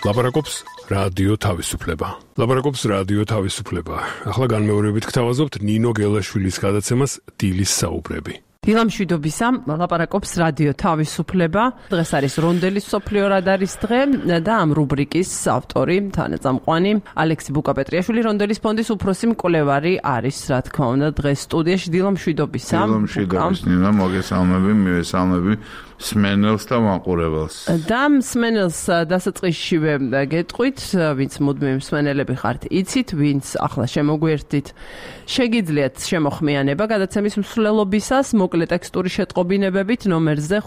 ლაპარაკობს რადიო თავისუფლება. ლაპარაკობს რადიო თავისუფლება. ახლა განმეორებით გთავაზობთ ნინო გელაშვილის გადაცემას დილის საუბრები. დილამშვიდობისა, ლაპარაკობს რადიო თავისუფლება. დღეს არის რონდელის მსოფლიო რადარის დღე და ამ რუბრიკის ავტორი, თანაწამყვანი ალექსი ბუკაპეტრიაშვილი, რონდელის ფონდის უფროსი მკვლევარი არის, რა თქმა უნდა, დღეს სტუდიაში. დილამშვიდობისა. დილამშვიდობის, ნინო, მოგესალმები, მივესალმები სმენელს და მაყურებელს. და სმენელს დასაწყისშივე გეტყვით, ვინც მუდმივი მსმენელები ხართ, იცით, ვინც ახლა შემოგვერთით, შეგიძლიათ შემოხმიანება გადაცემის მსვლელობისას, მოკლე ტექსტური შეტყობინებებით ნომერზე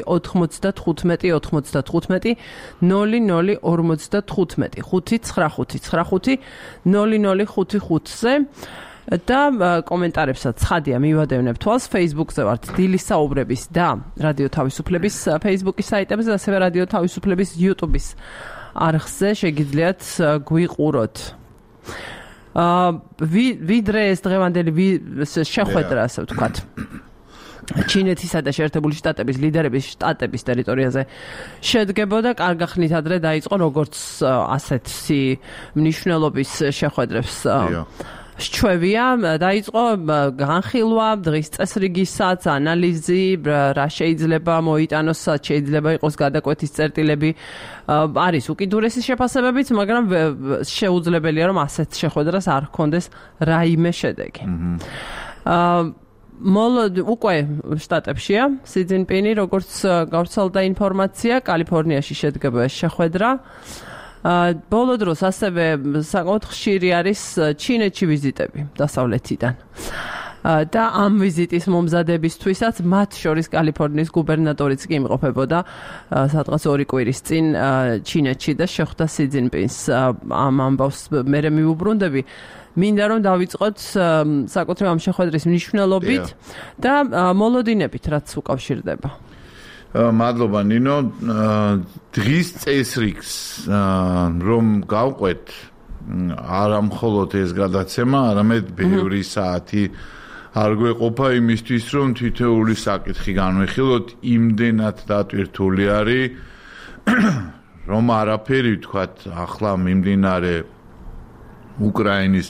5-95-95-95 00-55 5-955-0055-0055-ზე და კომენტარებსაც ცხადია მივადევნებ თვალს. Facebook-ზე ვართ დილის საუბრების და რადიო თავისუფლების Facebook-ის საიტებზე, ასევე რადიო თავისუფლების YouTube-ის არხზე შეგიძლიათ გვიყუროთ. ვიდრე ეს დღევანდელი შეხვედრა, ასე ვთქვათ, ჩინეთისა და შეერთებული შტატების ლიდერების შტატების ტერიტორიაზე შედგებოდა, კარგა ხნით ადრე დაიწყო, როგორც ასეთი მნიშვნელობის შეხვედრებს შჩევია, დაიწყო განხილვა, დღის წესრიგისაც, ანალიზი, რა შეიძლება მოიტანოს, შეიძლება იყოს გადაკვეთის წერტილები, არის უკიდურესი შეფასებებიც, მაგრამ შეუძლებელია, რომ ასეთ შეხვედრას არ ჰქონდეს რაიმე შედეგი. უკვე შტატებშია სი ძინპინი, როგორც გავრცელდა ინფორმაცია, კალიფორნიაში შედგება ეს შეხვედრა. ბოლო დროს ასევე საკმაოდ ხშირი არის ჩინეთში ვიზიტები დასავლეთიდან. და ამ ვიზიტის მომზადებისთვისაც მათ შორის კალიფორნიის გუბერნატორიც კი იმყოფებოდა სადღაც 2 კვირის წინ ჩინეთში და შეხვდა სი ძინპინს. ამ ამბავს მერე მიუბრუნდები. მინდა რომ დავიწყოთ საკუთრივ ამ შეხვედრის მნიშვნელობით და მოლოდინებით, რაც უკავშირდება. მადლობა ნინო, დღის წესრიგს რომ გავყვეთ, არა მხოლოდ ეს გადაცემა, არამედ ბევრი საათი არ გვეყოფა იმისთვის, რომ თითოეული საკითხი განვიხილოთ, იმდენად დატვირთული არის, რომ არაფერი ვთქვათ, ახლა მიმდინარე უკრაინის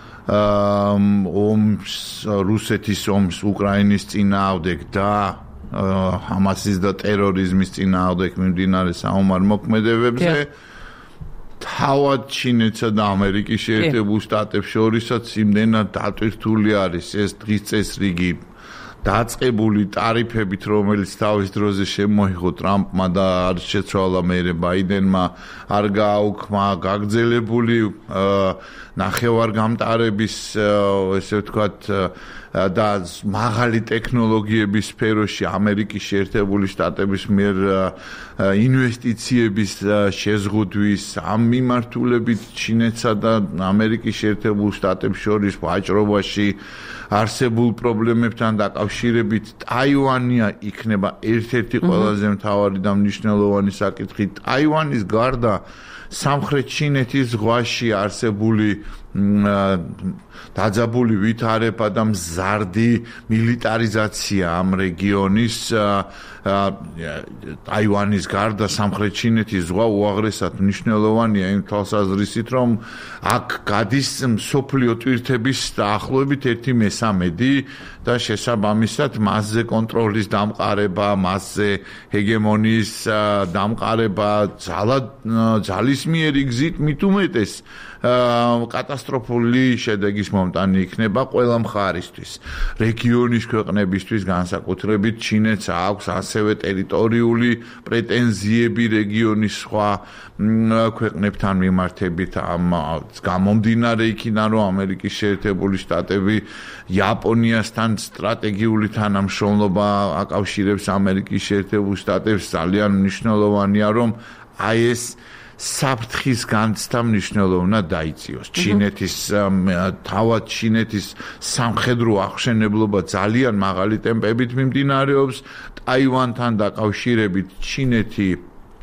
ომს, რუსეთის ომს უკრაინის წინააღმდეგ და ჰამასის და ტერორიზმის წინააღმდეგ მიმდინარე საომარ მოქმედებებზე თავად ჩინეთსა და ამერიკის შეერთებულ შტატებს შორისაც იმდენად დატვირთული არის ეს დღის წესრიგი, დაწყებული ტარიფებით, რომელიც თავის დროზე შემოიღო ტრამპმა და არ შეცვალა მერე ბაიდენმა, არ გააუქმა, გაგრძელებული ნახევარგამტარების, ესე ვთქვათ, და მაღალი ტექნოლოგიების სფეროში ამერიკის შეერთებული შტატების მიერ ინვესტიციების შეზღუდვის, ამ მიმართულებით ჩინეთსა და ამერიკის შეერთებულ შტატებს შორის ვაჭრობაში არსებულ პრობლემებთან დაკავშირებით ტაივანია იქნება ერთ-ერთი ყველაზე მთავარი და მნიშვნელოვანი საკითხი. ტაივანის გარდა სამხრეთ ჩინეთის ზღვაში არსებული დაძაბული ვითარება და მზარდი მილიტარიზაცია ამ რეგიონის ტაივანის გარდა სამხრეთ ჩინეთის ზღვა უაღრესად მნიშვნელოვანია იმ თვალსაზრისით, რომ აქ გადის მსოფლიო ტვირთების დაახლოებით 1/3 და შესაბამისად მასზე კონტროლის დამყარება, მასზე ჰეგემონიის დამყარება ძალისმიერი გზით მით უმეტეს კატასტროფული შედეგის მომტანი იქნება ყველა მხარისთვის. რეგიონის ქვეყნებისთვის განსაკუთრებით ჩინეთს აქვს ასევე ტერიტორიული პრეტენზიები რეგიონის სხვა ქვეყნებთან მიმართებით, ამ გამომდინარე იქიდან, რომ ამერიკის შეერთებული შტატები იაპონიასთან სტრატეგიული თანამშრომლობა აკავშირებს ამერიკის შეერთებულ შტატებს, ძალიან მნიშვნელოვანია, რომ აი ეს საფრთხის განცდა მნიშვნელოვნად დაიწიოს. ჩინეთის თავად ჩინეთის სამხედრო აღშენებლობა ძალიან მაღალი ტემპებით მიმდინარეობს. ტაივანთან დაკავშირებით ჩინეთი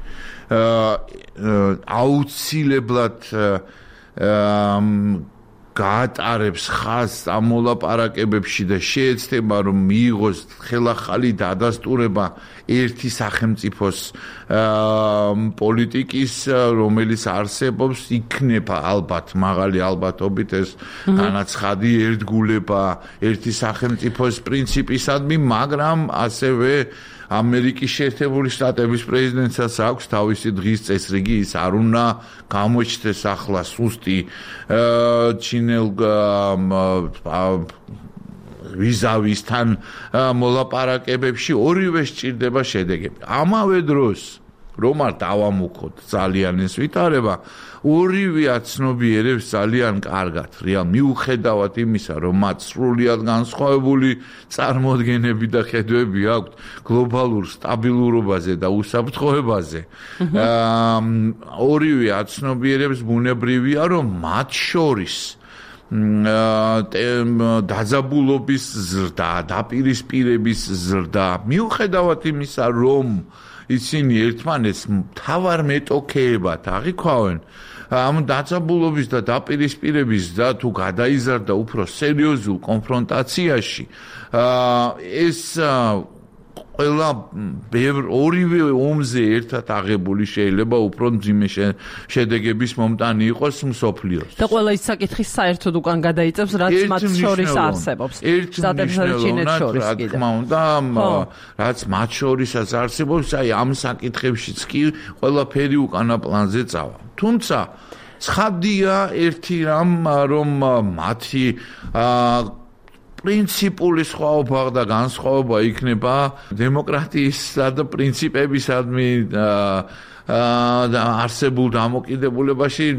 აუცილებლად გაატარებს ხაზს ამ მოლაპარაკებებში და შეეცდება რომ მიიღოს ხელახალი დადასტურება ერთი სახელმწიფოს პოლიტიკის რომელიც არსებობს იქნება ალბათ მაღალი ალბათობით ეს განაცხადი ერთგულება ერთი სახელმწიფოს პრინციპისადმი მაგრამ ასევე ამერიკის შეერთებული შტატების პრეზიდენტსაც აქვს თავისი დღის წესრიგი ის არ უნდა გამოჩნდეს ახლა სუსტი ჩინელ ვიზავისთან მოლაპარაკებებში ორივე სჭირდება შედეგები. ამავე დროს რომ არ დავამუქოთ ძალიან ეს ვითარება ორივე აცნობიერებს ძალიან კარგად მიუხედავად იმისა რომ მათ სრულიად განსხვავებული წარმოდგენები და ხედვები აქვთ გლობალურ სტაბილურობაზე და უსაფრთხოებაზე ორივე აცნობიერებს ბუნებრივია რომ მათ შორის დაძაბულობის ზრდა, დაპირისპირების ზრდა, მიუხედავად იმისა, რომ ისინი ერთმანეთს მთავარ მეტოქეებად აღიქვავენ, ამ დაძაბულობის და დაპირისპირების ზრდა თუ გადაიზარდა უფრო სერიოზულ კონფრონტაციაში, ეს ყველა ორივე ომზე ერთად აღებული შეიძლება უფრო მძიმე შედეგების მომტანი იყოს მსოფლიოს. და ყველა ის საკითხი საერთოდ უკან გადაიწევს, რაც მათ შორის არსებობს. რა თქმა უნდა, რაც მათ შორისაც არსებობს, აი ამ საკითხებშიც კი ყველაფერი უკანა პლანზე წავა. თუმცა ცხადია ერთი რამ, რომ მათი პრინციპული სხვაობა და განსხვავება იქნება დემოკრატიისა და პრინციპებისადმი არსებულ დამოკიდებულებაში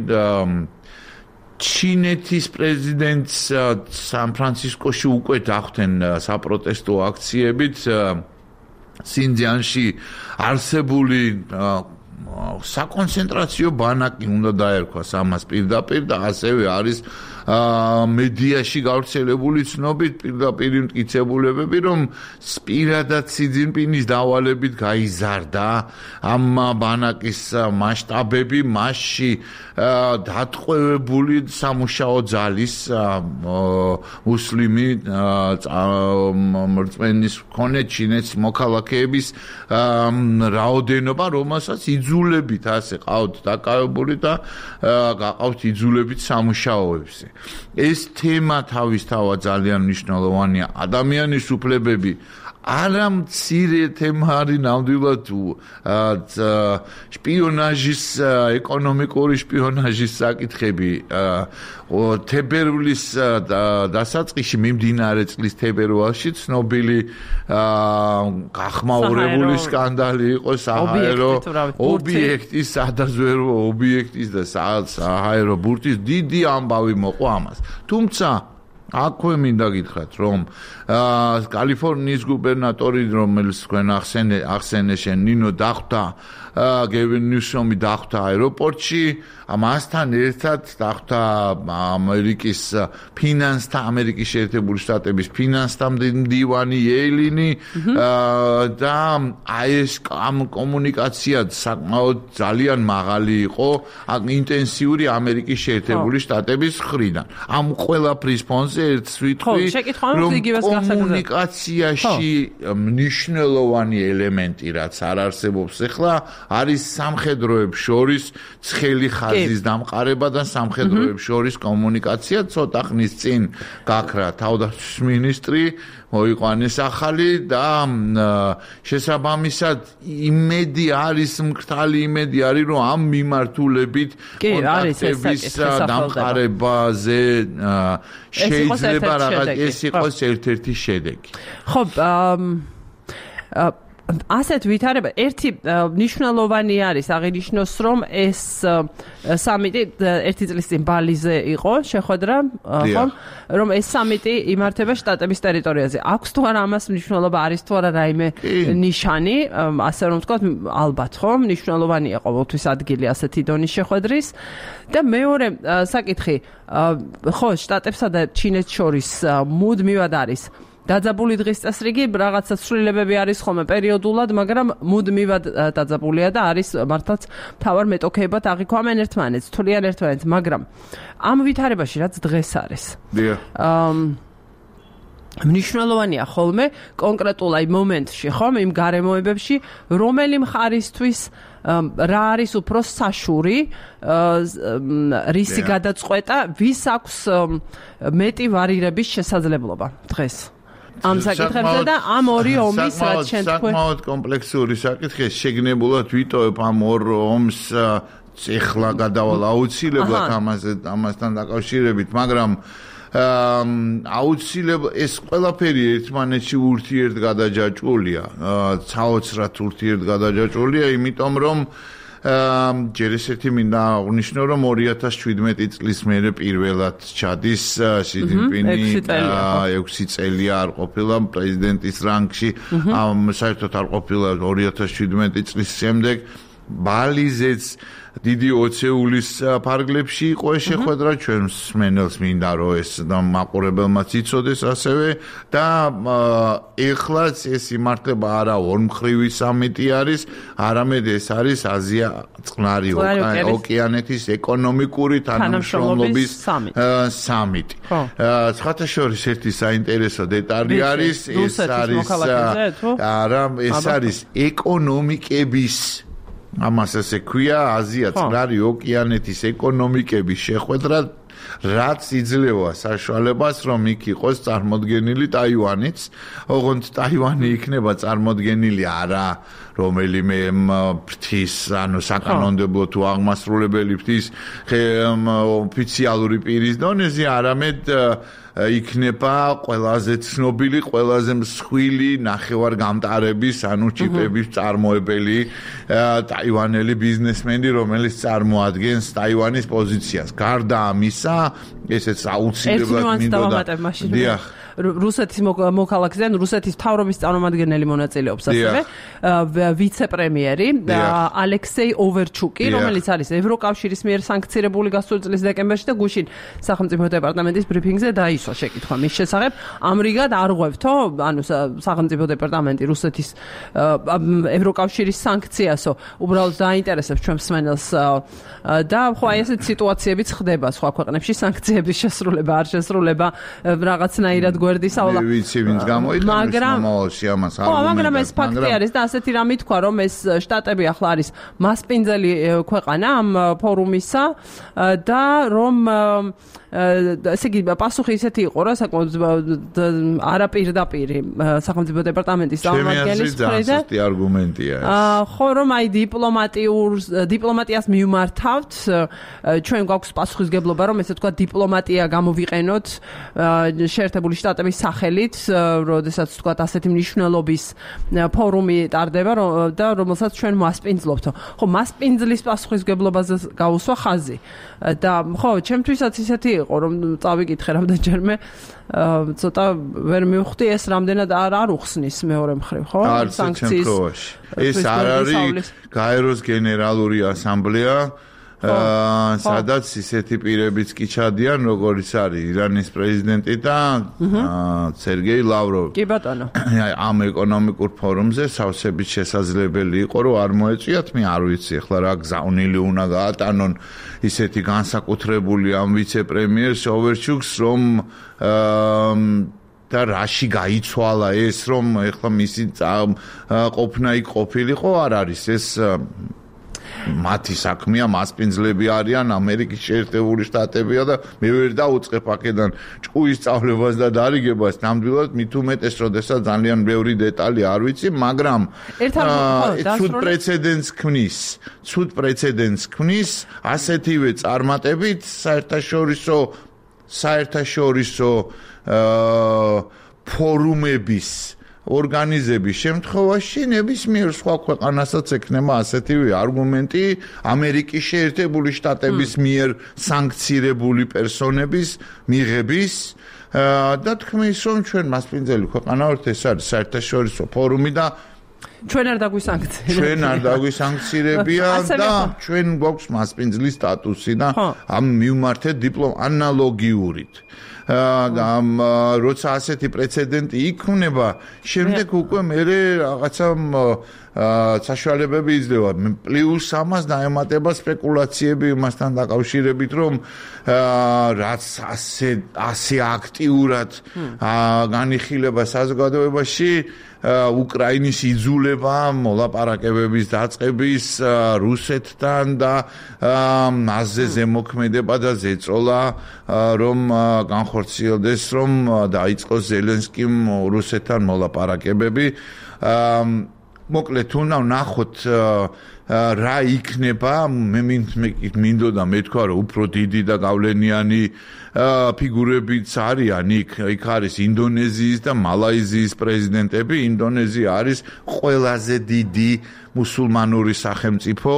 ჩინეთის პრეზიდენტს სან-ფრანცისკოში უკვე დახვდნენ საპროტესტო აქციებით სინძიანში არსებული საკონცენტრაციო ბანაკი უნდა დაერქვას ამას პირდაპირ და ასევე არის მედიაში გავრცელებული ცნობით პირდაპირ მტკიცებულებები რომ პირადად სი ძინპინის დავალებით გაიზარდა ამ ბანაკის მასშტაბები მასში დატყვევებული სამუშაო ძალის მუსლიმი მრწმენის მქონე ჩინეთის მოქალაქეების რაოდენობა რომელსაც იძულებით ასე ყავთ დაკავებული და გაყავთ იძულებით სამუშაოებზე ეს თემა თავისთავად ძალიან მნიშვნელოვანია ადამიანის უფლებები არა მცირე თემა არის ნამდვილად შპიონაჟის ეკონომიკური შპიონაჟის საკითხები თებერვლის დასაწყისში მიმდინარე წლის თებერვალში ცნობილი გახმაურებული სკანდალი იყო საჰაერო ობიექტის სადაზვერვო ობიექტის და საჰაერო ბურთის დიდი ამბავი მოყვა ამას თუმცა აქვე მინდა გითხრათ რომ კალიფორნიის გუბერნატორი რომელიც თქვენ ახსენე ნინო დახვდა გევინ ნიუსომი დახვდა აეროპორტში ამასთან ერთად დახვდა ამერიკის შეერთებული შტატების ფინანსთა მდივანი იელინი და ეს კომუნიკაცია საკმაოდ ძალიან მაღალი იყო ინტენსიური ამერიკის შეერთებული შტატების მხრიდან ამ ყველაფრის ფონზე ერთ სვიტყვი რომ კომუნიკაციაში მნიშვნელოვანი ელემენტი რაც არ არსებობს ახლა არის სამხედროებს შორის ცხელი ხაზის დამყარება და სამხედროებს შორის კომუნიკაცია ცოტა ხნის წინ გაქრა თავდაცვის მინისტრი მოიყვანეს ახალი და შესაბამისად იმედი არის მკრთალი იმედი არის რომ ამ მიმართულებით კონტაქტების დამყარებაზე შეიძლება რაღაც ეს იყოს ერთ-ერთი შედეგი ხო ასეთ ვითარება ერთი მნიშვნელოვანი არის აღინიშნოს რომ ეს სამიტი ერთი წლის წინ ბალიზე იყო შეხვედრა ხო რომ ეს სამიტი იმართება შტატების ტერიტორიაზე აქვს თუ არა ამას მნიშვნელობა არის თუ არა რაიმე ნიშანი ასე რომ ვთქვათ ალბათ ხო მნიშვნელოვანია ყოველთვის ადგილი ასეთი დონის შეხვედრის და მეორე საკითხი ხო შტატებსა და ჩინეთს შორის მუდმივად არის დაძაბული დღის წესრიგი რაღაცა ცვლილებები არის ხოლმე პერიოდულად, მაგრამ მუდმივად დაძაბულია და არის მართლაც მთავარ მეტოქეებად აღიქვამენ ერთმანეთს, თვლიან ერთმანეთს, მაგრამ ამ ვითარებაში რაც დღეს არის. მნიშვნელოვანია ხოლმე კონკრეტულ აი მომენტში, ხომ, იმ გარემოებებში, რომელი მხარისთვის რა არის უფრო საშური, რისი გადაწყვეტა, ვის აქვს მეტი ვარირების შესაძლებლობა დღეს. ამ საკითხებზე და ამ ორი ომის რაც შენ თქვი. საკმაოდ კომპლექსური საკითხია, შეგნებულად ვიტოვებ ამ ორ ომს ეხლა გადავალ აუცილებლად ამასთან დაკავშირებით, მაგრამ აუცილებლად ეს ყველაფერი ერთმანეთში ურთიერთგადაჯაჭვულია, საოცრად ურთიერთგადაჯაჭვულია, იმიტომ რომ ჯერ ესეთი მინდა აღნიშნო, რომ 2017 წლის მერე პირველად ჩადის ში ძინპინი 6 წელია არ ყოფილა პრეზიდენტის რანგში, საერთოდ არ ყოფილა 2017 წლის შემდეგ ბალიზეც დიდი ოცეულის ფარგლებში იყო შეხვედრა, ჩვენ მსმენელს მინდა რომ ეს მაყურებელმაც იცოდეს ასევე და ეხლაც ეს იმართება არა ორმხრივი სამიტი არის, არამედ ეს არის აზია წყნარი ოკეანეთის ეკონომიკური თანამშრომლობის სამიტი. სხვათა შორის ერთი საინტერესო დეტალი არის, ეს არის ეკონომიკების ამას ასე ქვია აზია წყნარი ოკეანეთის ეკონომიკების შეხვედრა, რაც იძლევა საშუალებას, რომ იქ იყოს წარმოდგენილი ტაივანიც, ოღონდ ტაივანი იქნება წარმოდგენილი არა რომელიმე ფრთის, ანუ საკანონმდებლო თუ აღმასრულებელი ფრთის ოფიციალური პირის დონეზე, არამედ იქნება ყველაზე ცნობილი, ყველაზე მსხვილი ნახევარგამტარების, ანუ ჩიპების წარმოებელი ტაივანელი ბიზნესმენი, რომელიც წარმოადგენს ტაივანის პოზიციას. გარდა ამისა, ესეც აუცილებლად მინდოდა რუსეთის მოქალაქეზე, რუსეთის მთავრობის წარმომადგენელი მონაწილეობს ასევე ვიცე-პრემიერი ალექსეი ოვერჩუკი, რომელიც არის ევროკავშირის მიერ სანქცირებული გასული წლის დეკემბერში და გუშინ სახელმწიფო დეპარტამენტის ბრიფინგზე დაისვა შეკითხვა მის შესახებ. ამრიგად არ ღვევთო, ანუ სახელმწიფო დეპარტამენტი რუსეთის ევროკავშირის სანქციასო, უბრალოდ დაინტერესებს ჩვენ მსმენელს და ხო აი ესეთ სიტუაციებიც ხდება სხვა ქვეყნებში სანქციების შესრულება, არ შესრულება რაღაცნაირად გვერდისავლა. ვიცი ვინც გამოიყენებს მომავალში ამას არგუმენტად. მაგრამ ეს ფაქტი არის და ასეთი რამე თქვა, რომ ეს შტატები ახლა არის მასპინძელი ქვეყანა ამ ფორუმისა და რომ ესე იგი პასუხი ისეთი იყო, რომ საკმაოდ არაპირდაპირი სახელმწიფო დეპარტამენტის წარმომადგენლის მხრიდან. ეს არგუმენტია ეს. ხო, რომ აი დიპლომატიას მივმართავთ, ჩვენ გვაქვს პასუხისგებლობა, რომ ესე თქვა დიპლომატია გამოვიყენოთ შეერთებული შტატების სახელით, როდესაც თქვა ასეთი მნიშვნელობის ფორუმი ტარდება და რომელსაც ჩვენ მასპინძლობთო. ხო, მასპინძლის პასუხისგებლობაზე გაუსვა ხაზი. და ხო, ჩემთვისაც ისეთი იყო, რომ წავიკითხე რამდენჯერმე ცოტა ვერ მივხვდი ეს რამდენად არ უხსნის მეორე მხრივ, ხო? სანქციის. ეს არ არის გაეროს გენერალური ასამბლეა, სადაც ისეთი პირებიც კი ჩადიან, როგორიც არის ირანის პრეზიდენტი და სერგეი ლავროვი. კი ბატონო. ამ ეკონომიკურ ფორუმზე სავსებით შესაძლებელი იყო, რომ არ მოეწიათ, მე არ ვიცი, ახლა რა გზავნილი უნდა გაატანონ ისეთი განსაკუთრებული ამ ვიცე-პრემიერს ოვერჩუკს, რომ და რაში გაიცვალა ეს, რომ ახლა მისი ყოფნა იქ ყოფილიყო, არ არის ეს მათი საქმეა, მასპინძლები არიან, ამერიკის შეერთებული შტატებია და მე ვერ დაუწყებ აქედან ჭკუის სწავლებას და დარიგებას, ნამდვილად მით უმეტეს, როდესაც ძალიან ბევრი დეტალი არ ვიცი, მაგრამ ცუდ პრეცედენტს ქმნის ასეთივე წარმატებით საერთაშორისო ფორუმების ორგანიზების შემთხვევაში ნებისმიერ სხვა ქვეყანასაც ექნება ასეთივე არგუმენტი ამერიკის შეერთებული შტატების მიერ სანქცირებული პერსონების მიღების და თქმის, რომ ჩვენ მასპინძელი ქვეყანა ვართ, ეს არის საერთაშორისო ფორუმი და ჩვენ არ დაგვისანქცირებია. ჩვენ არ დაგვისანქცირებია და ჩვენ გვაქვს მასპინძლის სტატუსი და ამ მივმართეთ ანალოგიურით. როცა ასეთი პრეცედენტი იქნება, შემდეგ უკვე მე რაღაცა საშუალებები იძლევა. პლუს ამას დაემატება სპეკულაციები იმასთან დაკავშირებით, რომ რაც ასე აქტიურად განიხილება საზოგადოებაში უკრაინის იძულება მოლაპარაკებების დაწყების რუსეთთან და მასზე ზემოქმედება და ზეწოლა რომ განხორციელდეს რომ დაიწყოს ზელენსკიმ რუსეთთან მოლაპარაკებები მოკლედ უნდა ვნახოთ რა იქნება მე მინდოდა მეთქვა რომ უფრო დიდი და გავლენიანი ფიგურებიც არიან იქ არის ინდონეზიის და მალაიზიის პრეზიდენტები ინდონეზია არის ყველაზე დიდი მუსულმანური სახელმწიფო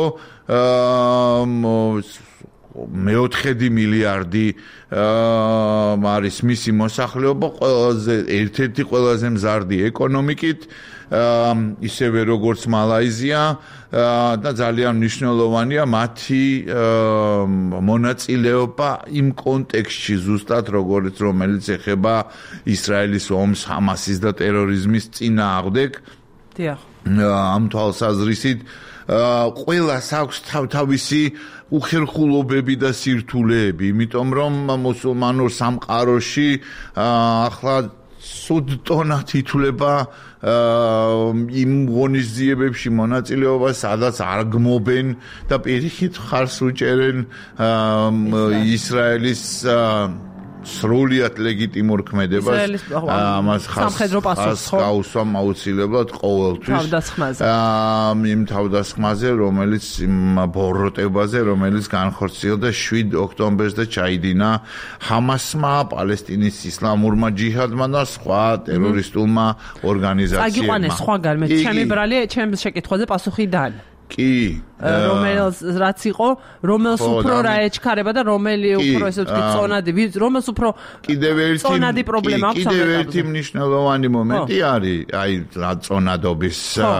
მეოთხედი მილიარდი არის მისი მოსახლეობა ერთ-ერთი ყველაზე მზარდი ეკონომიკით ისევე როგორც მალაიზია და ძალიან მნიშვნელოვანია მათი მონაწილეობა იმ კონტექსტში ზუსტად რომელიც ეხება ისრაელის ომს ჰამასის და ტერორიზმის წინააღმდეგ. დიახ. ამ თვალსაზრისით ყველას აქვს თავისი უხერხულობები და სირთულეები, იმიტომ რომ მუსულმანურ სამყაროში ახლა სუდ ტონად ითვლება იმ ღონისძიებებში მონაწილეობა, სადაც არ გმობენ და პირიქით ხარს უჭერენ ისრაელის სრულიად ლეგიტიმურ ქმედებას ამას სამხედრო პასუხს გაუსვამ აუცილებლად ყოველთვის იმ თავდასხმაზე რომელიც ბოროტებაზე რომელიც განხორციელდა 7 ოქტომბერს და ჩაიდინა ჰამასმა პალესტინის ისლამურმა ჯიჰადმა და სხვა ტერორისტულმა ორგანიზაციებმა აგიყვანეს სხვაგან მე ჩემი ბრალი ჩემს შეკითხვაზე პასუხი დან კი რომელიც იყო რომელს უფრო რა ეჩქარება და რომელი უფრო ესე ვთქვი წონადი რომელს უფრო კიდევ ერთი წონადი პრობლემა აქვს კიდევ ერთი მნიშვნელოვანი მომენტი არის აი რა წონადობის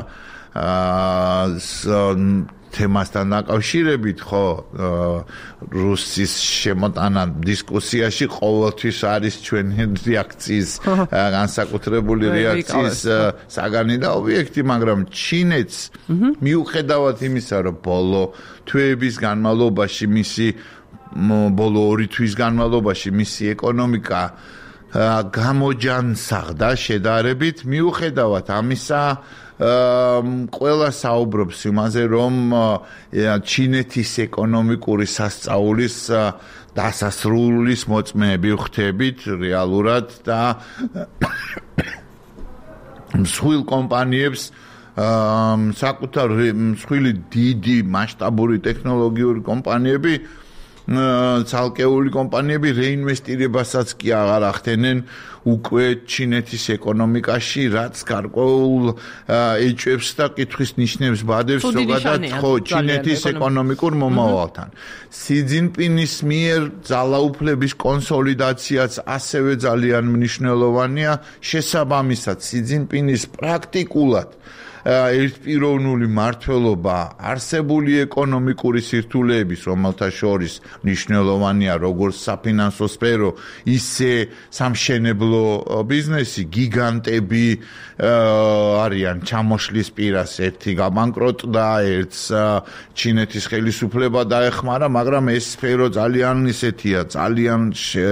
თემასთან დაკავშირებით ხო რუსის შემოტანა დისკუსიაში ყოველთვის არის ჩვენი რეაქციის განსაკუთრებული რეაქციის საგანი და ობიექტი მაგრამ ჩინეთს მიუხედავად იმისა რომ ბოლო თვეების განმავლობაში ბოლო 2 თვის განმავლობაში მისი ეკონომიკა გამოჯანსაღდა შედარებით მიუხედავად ამისა ყველა საუბრობს იმაზე რომ ჩინეთის ეკონომიკური სასწაულის დასასრულის მოწმეები ვხდებით რეალურად და მსხვილ კომპანიებს საკუთარ მსხვილი დიდი მასშტაბური ტექნოლოგიური კომპანიები ცალკეული კომპანიები რეინვესტირებასაც კი აღარ ახდენენ უკვე ჩინეთის ეკონომიკაში, რაც გარკვეულ ეჭვებს და კითხვის ნიშნებს ბადებს ზოგადად ხო ჩინეთის ეკონომიკურ მომავალთან. სი ძინპინის მიერ ძალაუფლების კონსოლიდაციაც ასევე ძალიან მნიშვნელოვანია, შესაბამისად სი ძინპინის პრაქტიკულად ერთპიროვნული მმართველობა არსებული ეკონომიკური სირთულეების რომელთა შორის მნიშვნელოვანია როგორც საფინანსო სფერო ისე სამშენებლო ბიზნესი გიგანტები არიან ჩამოშლის პირას ერთი გაბანკროტდა ერთს ჩინეთის ხელისუფლება დაეხმარა მაგრამ ეს სფერო ძალიან ისეთია ძალიან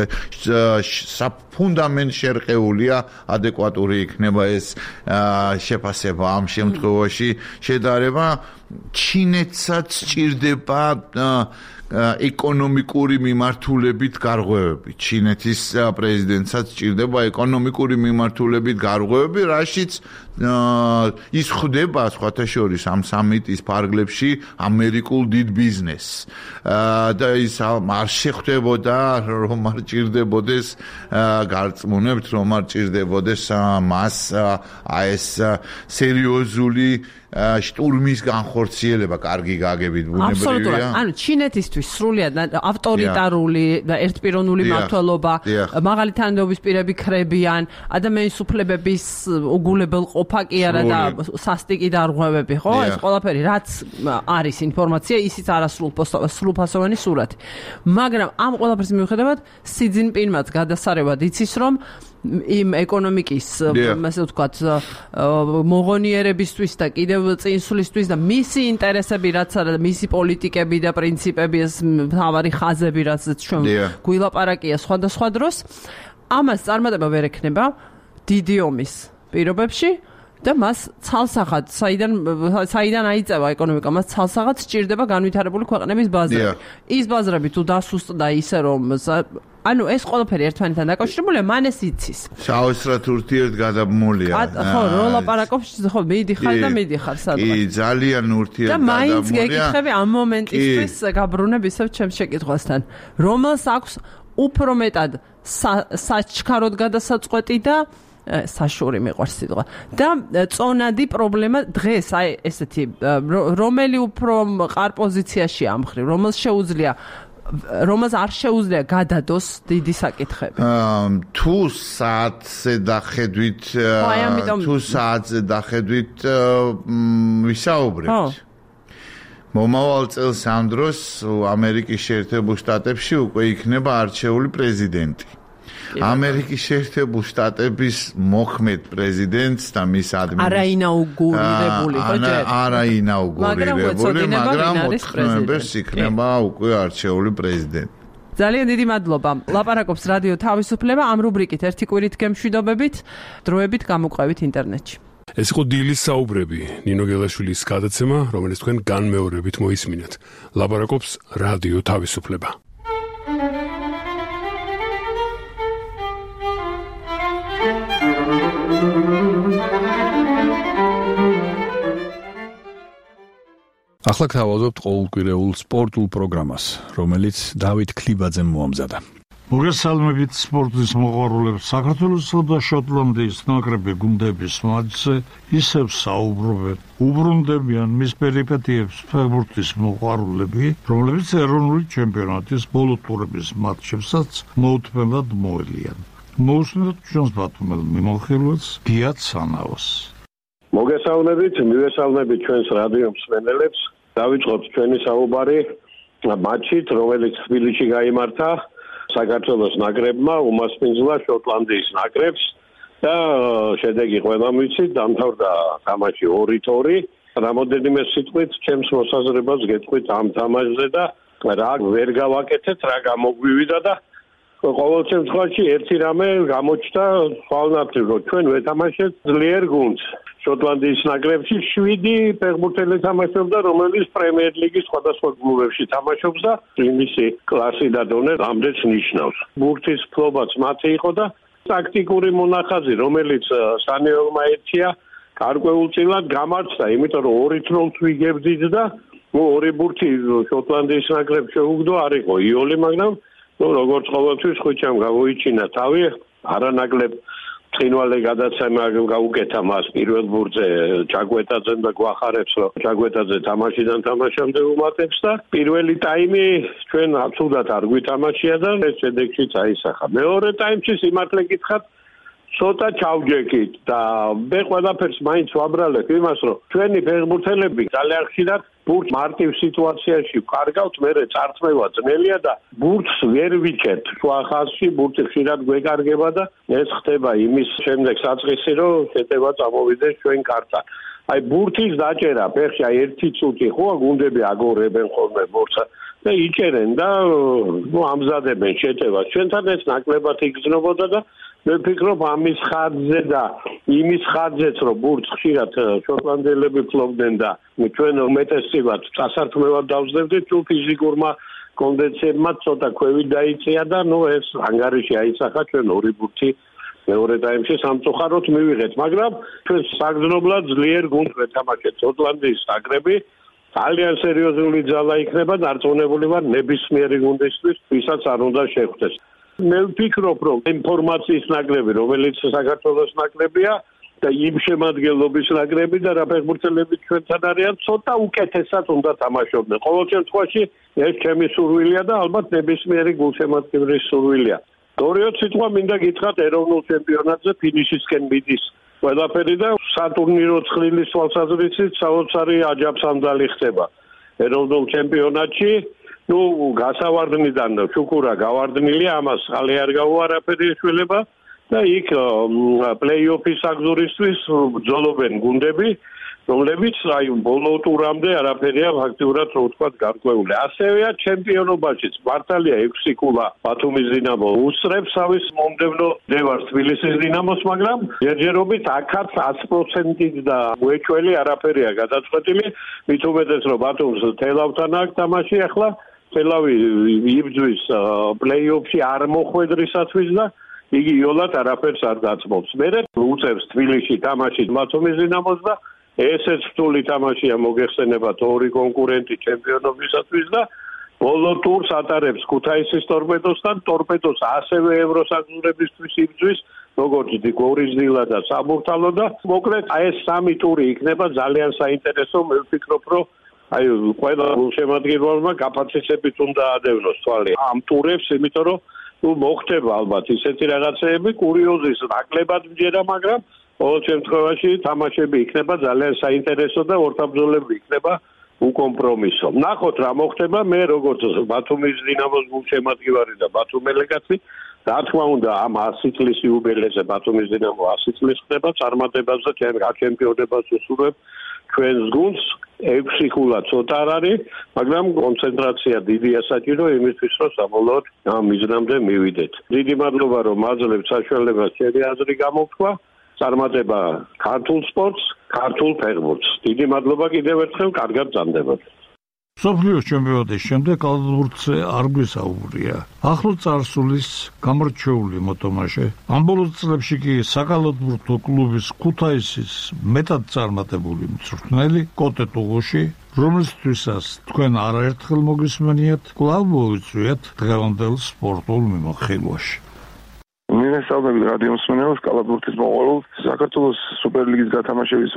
ფუნდამენტ შერყეულია ადეკვატური იქნება ეს შეფასება ამ შემთხვევაში შედარება ჩინეთსაც სჭირდება ეკონომიკური მიმართულებით გარღვევები ჩინეთის პრეზიდენტსაც სჭირდება ეკონომიკური მიმართულებით გარღვევები რაშიც ის ხდება სხვათა შორის ამ სამიტის ფარგლებში ამერიკულ დიდ ბიზნესს და ის არ შეხვდებოდა რომ არ ჭირდებოდეს გარწმუნებთ რომ არ ჭირდებოდეს მას ეს სერიოზული შტურმის განხორციელება კარგი გაგებით ბუნებრივია. ანუ ჩინეთისთვის სრულიად ავტორიტარული და ერთპიროვნული მმართველობა, მაღალი თანამდებობის პირები ქრებიან, ადამიანის უფლებების უგულებელ სოფაკი არა და სასტიკი დარღვევები, ხო? ეს ყველაფერი რაც არის ინფორმაცია, ისიც არასრულფასოვანი სურათი. მაგრამ ამ ყველაფრის მიუხედავად სი ძინპინმაც გადასარევად იცის, რომ იმ ეკონომიკის, ასე ვთქვათ, მოგონიერებისთვის და კიდევ წინსვლისთვის და მისი ინტერესები რაც არის, მისი პოლიტიკები და პრინციპები, ეს მთავარი ხაზები რაც ჩვენ გვილაპარაკია სხვადასხვა დროს, ამას წარმატება ვერ ექნება დიდი ომის პირობებში და მას ცალსახად საიდან აიწევა ეკონომიკა, მას ცალსახად სჭირდება განვითარებული ქვეყნების ბაზრები. ის ბაზრები თუ დასუსტდა ისე რომ ანუ ეს ყველაფერი ერთმანეთთან დაკავშირებულია, მან ეს იცის. შავსრად ურთიერთგადაბმულია. ხო, როლაპარაკობს, ხო, მიდიხარ და მიდიხარ სადღაც. კი, ძალიან ურთიერთგადაბმულია. და მაინც გეკითხები ამ მომენტისთვის გაბრუნებ ისევ ჩემს შეკითხვასთან. რომელს აქვს უფრო მეტად საჩქაროდ გადასაწყვეტი და საშური მიყვარს სიტყვა და წონადი პრობლემა დღეს აი ესეთი რომელი უფრო ყარ პოზიციაში ამხრივ რომელს არ შეუძლია გადადოს დიდი საკითხები თუ საათზე დახედვით ვისაუბრებთ მომავალ წელს ამ დროს ამერიკის შეერთებულ შტატებში უკვე იქნება არჩეული პრეზიდენტი ამერიკის შეერთებულ შტატების მოქმედ პრეზიდენტს და მის არაინაუგურირებული მაგრამ 4 ნოემბერს იქნება უკვე არჩეული პრეზიდენტი. ძალიან დიდი მადლობა. ლაპარაკობს რადიო თავისუფლება ამ რუბრიკით ერთი კვირით გემშვიდობებით, დროებით გამოყვებით ინტერნეტში. ეს იყო დილის საუბრები, ნინო გელაშვილის გადაცემა, რომელიც თქვენ განმეორებით მოისმინეთ. ლაპარაკობს რადიო თავისუფლება. ახლა გთავაზობთ ყოველკვირეულ სპორტულ პროგრამას, რომელიც დავით ქლიბაძემ მოამზადა. მოგესალმებით სპორტის მოყვარულებს. საქართველოსა და შოტლანდიის ნაკრები გუნდების მატჩზე ისევ საუბრობენ. უბრუნდებიან მის პერიპეტიებს ფეხბურთის მოყვარულები, რომლებიც ეროვნული ჩემპიონატის ბოლო ტურების მატჩებსაც მოუთმენლად მოელიან. მოусმინოთ ჩვენს ბათუმელ მიმოხილვას გიათ სანაოს. მოგესალმებით, მივესალმებით ჩვენს რადიო მსმენელებს. დავიწყოთ ჩვენი საუბარი მატჩით, რომელიც თბილისში გაიმართა საქართველოს ნაკრებმა უმასპინძლა შოტლანდიის ნაკრებს და შედეგი ყველამ ვიცით, დამთავრდა თამაში 2-2. რამოდენიმე სიტყვით ჩემს მოსაზრებას გეტყვით ამ თამაშზე და რა ვერ გავაკეთეთ, რა გამოგვივიდა და ყოველ შემთხვევაში ერთი რამე გამოჩნდა ხვალნათლივ, რომ ჩვენ ვეთამაშეთ ძლიერ გუნდს. შოტლანდიის ნაკრებში 7 ფეხბურთელი თამაშობდა, რომელიც პრემიერ ლიგის სხვადასხვა კლუბებში თამაშობს და იმისი კლასი და დონე რამდენს ნიშნავს. ბურთის ფლობაც მათი იყო და ტაქტიკური მონახაზი, რომელიც სანიორმა ერთია, გარკვეულწილად გამარჯვდა, იმიტომ რომ 2-0 ვიგებდით და 2 ბურთი შოტლანდიის ნაკრებს შეუგდო, არ იყო იოლი, მაგრამ როგორც ყოველთვის ხუჩამ გამოიჩინა თავი, არანაკლებ ცხინვალე გადაცემა გაუკეთა მას პირველ ბურთზე ჩაგვეტაძემ და გვახარებს, რომ ჩაგვეტაძე თამაშიდან თამაშამდე უმატებს და პირველი ტაიმი ჩვენ აბსოლუტურად არ გვითამაშია და ეს შედეგშიც აისახა. მეორე ტაიმში სიმართლე გითხრათ ცოტა ჩავჯექით და მე ყველაფერს მაინც ვაბრალებ იმას, რომ ჩვენი ფეხბურთელები ძალიან ხშირად ბურთს მარტივ სიტუაციაში ვკარგავთ, მერე წარწმევა ძნელია და ბურთს ვერ ვიჭერთ. შუა ხაზში ბურთი ხშირად გვეკარგება და ეს ხდება იმის შემდეგ საწყისი, რომ შეტევა წამოვიდეს ჩვენ კართან. აი ბურთის დაჭერა ფეხში აი 1 წუთი ხო გუნდები აგორებენ ხოლმე ბურთს და იჭერენ და ამზადებენ შეტევას. ჩვენთან ეს ნაკლებად იგრძნობოდა და მე ვფიქრობ ამის ხარჯზე და იმის ხარჯზეც რომ ბურთს ხშირად შოტლანდიელები ფლობდნენ და ჩვენ უმეტესივად წასართმევად დავსდებდით, თუ ფიზიკურმა კონდიციებმა ცოტა ქვევი დაიწია და ეს ანგარიში აისახა ჩვენ 2 ბურთი მეორე ტაიმში სამწუხაროდ მივიღეთ, მაგრამ ჩვენ საგრძნობლად ძლიერ გუნდს ვეთამაშეთ შოტლანდიის ნაკრები. ძალიან სერიოზული ძალა იქნება, დარწმუნებული ვარ ნებისმიერი გუნდისთვის, ვისაც არ უნდა შეხვდეს. მე ვფიქრობ, რომ ინფორმაციის ნაკრები, რომელიც საქართველოს ნაკრებია და იმ შემადგენლობის ნაკრები და რა ფეხბურთელები ჩვენთან არიან, ცოტა უკეთესად უნდა თამაშობდნენ. ყოველ შემთხვევაში ეს ჩემი სურვილია და ალბათ ნებისმიერი გულშემატკივრის სურვილია. დორიოთ სიტყვა მინდა გითხრათ ეროვნულ ჩემპიონატზე ფინიშისკენ მიდის ყველაფერი და სატურნირო ცხრილის თვალსაზრისით საოცარი აჯაფსამძალი ხდება ეროვნულ ჩემპიონატში. ნუ გასავარდნიდან შუქურა გავარდნილია, ამას ხალე არ გაუარაფერი ეშველება და იქ პლეი-ოფის აგზურისთვის ბრძოლობენ გუნდები, რომლებიც აი ბოლო ტურამდე არაფერია ფაქტიურად რო ვთქვათ გარკვეული. ასევეა ჩემპიონობაშიც მართალია 6 ქულა ბათუმის დინამო უსწრებს თავის მომდევნო დევარს თბილისის დინამოს, მაგრამ ჯერჯერობით აქაც 100%-ით და უეჭველი არაფერია გადაწყვეტილი, მით უმეტეს რომ ბათუმს თელავთან აქვს თამაში ახლა თელავი იბრძვის პლეი-ოფში არ მოხვედრისათვის და იგი იოლად არაფერს არ გაწმობს. მერე უწევს თბილისში თამაში ბათუმის დინამოს და ესეც რთული თამაშია მოგეხსენებათ ორი კონკურენტი ჩემპიონობისათვის და ბოლო ტურს ატარებს ქუთაისის ტორპედოსთან, ტორპედოს ასევე ევროსაგზურებისთვის იბრძვის, როგორც გორიზდილა და საბურთალო და მოკლედ ეს სამი ტური იქნება ძალიან საინტერესო. მე ვფიქრობ, რომ აი ყველა შემადგენლობა კაპაციტეტებით უნდა ადევნოს თვალი ამ ტურებს, იმიტომ რომ მოხდება ალბათ ისეთი რაღაცეები, კურიოზის ნაკლებად მჯერა, მაგრამ ყოველ შემთხვევაში თამაშები იქნება ძალიან საინტერესო და ორთაბრძოლები იქნება უკომპრომისო. ნახოთ რა მოხდება. მე როგორც ბათუმის დინამოს გულშემატკივარი და ბათუმელეგაცი, რა თქმა უნდა ამ 100 წლის იუბილეზე ბათუმის დინამო 100 წლის ხდება წარმატებაზე, ჩემპიონობას უსურვებ ჩვენს გუნდს. 6 ქულა ცოტა არ არის, მაგრამ კონცენტრაცია დიდია საჭირო იმისთვის, რომ საბოლოოდ ამ მიზნამდე მივიდეთ. დიდი მადლობა, რომ მაძლევთ საშუალებას ჩემი აზრი გამოვთქვა. წარმატება ქართულ სპორტს, ქართულ ფეხბურთს. დიდი მადლობა კიდევ ერთხელ, კარგად გრძანდებათ. მსოფლიოს ჩემპიონატის შემდეგ კალათბურთზე არ გვისაუბრია. ახლო წარსულის გამორჩეული მოთამაშე. ამ ბოლო წლებში კი საკალათბურთო კლუბის ქუთაისის მეტად წარმატებული მწვრთნელი კოტე ტუღუში, რომლისთვისაც თქვენ არაერთხელ მოგისმენიათ, კვლავ მოიწვიეთ დღევანდელ სპორტულ მიმოხილვაში. მინესალმები რადიო მსმენელს, კალათბურთის მოყვარულს. საქართველოს სუპერლიგის გათამაშების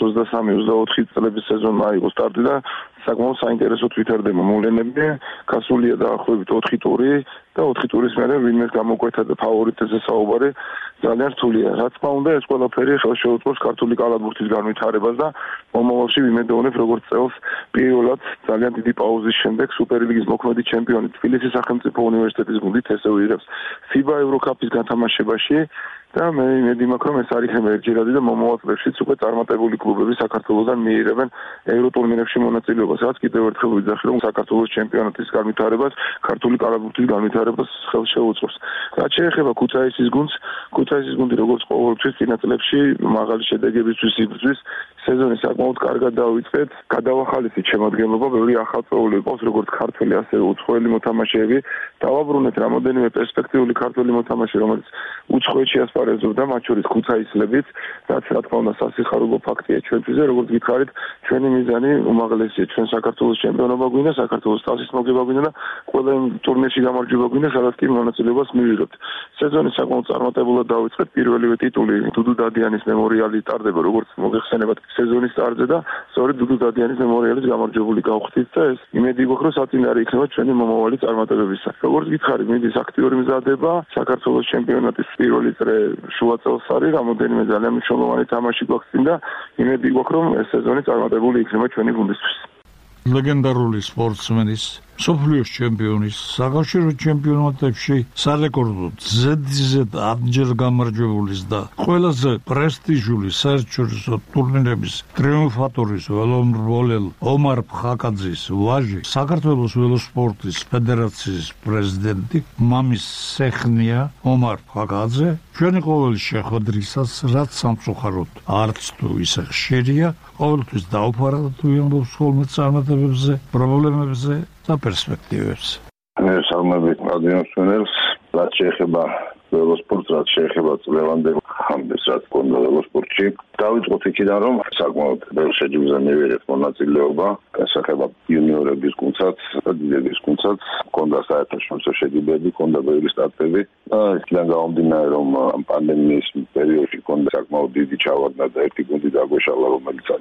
2023-24 წლების სეზონმა აიღო სტარტი და საკმაოდ საინტერესო თვითარდება მოვლენები. გასულია დაახლოებით 4 ტური და 4 ტურის მერე ვინმეს გამოკვეთა და ფავორიტებზე საუბარი ძალიან რთულია. რა თქმა უნდა, ეს ყველაფერი ხელშეუწყობს ქართული კალათბურთის განვითარებას და მომავალში ვიმედოვნებ, როგორც წელს პირველად ძალიან დიდი პაუზის შემდეგ სუპერლიგის მოქმედი ჩემპიონი თბილისის სახელმწიფო უნივერსიტეტის გუნდი თესევი იღებს FIBA ევროკაპის გათამაშებაში და მე იმედი მაქვს, რომ ეს არ იქნება ერთჯერადი და მომავალ წლებშიც უკვე წარმატებული კლუბები საქართველოსთან მიიღებენ ევროტურნირებში მონაწილეობას. რაც კიდევ ერთხელ ვიძახი, რომ საქართველოს ჩემპიონატის განვითარებას, ქართული კალათბურთის განვითარებას ხელშეუწყობს. რაც შეეხება ქუთაისის გუნდს, ქუთაისის გუნდი როგორც ყოველთვის წინა წლებში მაღალი შედეგებისთვის იბრძვის. სეზონი საკმაოდ კარგად დავიწყეთ. გადავახალისით შემადგენლობა, ბევრი ახალწეული იყოს, როგორც ქართველი, ასევე უცხოელი მოთამაშეები. დავაბრუნეთ რამოდენიმე პერსპექტიული ქართველი მოთამაშე, რომელიც უცხოეთში ასპარეზობდა, მათ შორის ქუთაისლებით, რაც რა თქმა უნდა სასიხარულო ფაქტია ჩვენთვის, როგორც გითხარით, ჩვენი მიზანი უმაღლესია, ჩვენ საქართველოს ჩემპიონობა გვინდა, საქართველოს თასის მოგება გვინდა და ყველა იმ ტურნირში გამარჯვება გვინდა, სადაც კი მონაწილეობას მივიღებთ. სეზონი საკმაოდ წარმატებულად დავიწყეთ. პირველივე ტიტული დუდუ დადიანის მემორიალი ტარდება, როგორც მოგეხსენებათ სეზონის სტარტზე და სწორედ დუდუ დადიანის მემორიალის გამარჯვებული გავხდით და ეს იმედი გვაქვს, რომ საწინააღმდეგო იქნება ჩვენი მომავალი წარმატებებისა. როგორც გითხარით, მიდის აქტიური მზადება, საქართველოს ჩემპიონატის პირველი წრე შუა წელს არის, რამოდენიმე ძალიან მნიშვნელოვანი თამაში გვაქვს წინ და იმედი გვაქვს, რომ ეს სეზონი წარმატებული იქნება ჩვენი გუნდისთვის. ლეგენდარული სპორტსმენის, მსოფლიოს ჩემპიონის, საკავშირო ჩემპიონატებში სარეკორდო ზედიზედ ათჯერ გამარჯვებულის და ყველაზე პრესტიჟული საერთაშორისო ტურნირების ტრიუმფატორის ველომრბოლელ ომარ ფხაკაძის ვაჟი, საქართველოს ველოსპორტის ფედერაციის პრეზიდენტი მამის სეხნია ომარ ფხაკაძე, ჩვენი ყოველი შეხვედრისას, რაც სამწუხაროდ არც თუ ისე ხშირია, ყოველთვის დაუფარდათ ვიამბობს ხოლმე წარმატებებზე, პრობლემებზე და პერსპექტივებს. მოგესალმებით რადიო მსმენელს, რაც შეეხება ველოსპორტს, რაც შეეხება წლევანდელ ხამებს, რაც გქონდა ველოსპორტში. დავიწყოთ იქიდან, რომ საკმაოდ ბევრ შეჯიბრზე მივიღეთ მონაწილეობა, გასახება იუნიორების გუნდსაც და დიდების გუნდსაც, გქონდა საერთაშორისო შეჯიბრები, გქონდა ბევრი სტარტები და იქიდან გამომდინარე, რომ ამ პანდემიის პერიოდში გქონდა საკმაოდ დიდი ჩავარდნა და ერთი გუნდი დაგვეშალა, რომელიც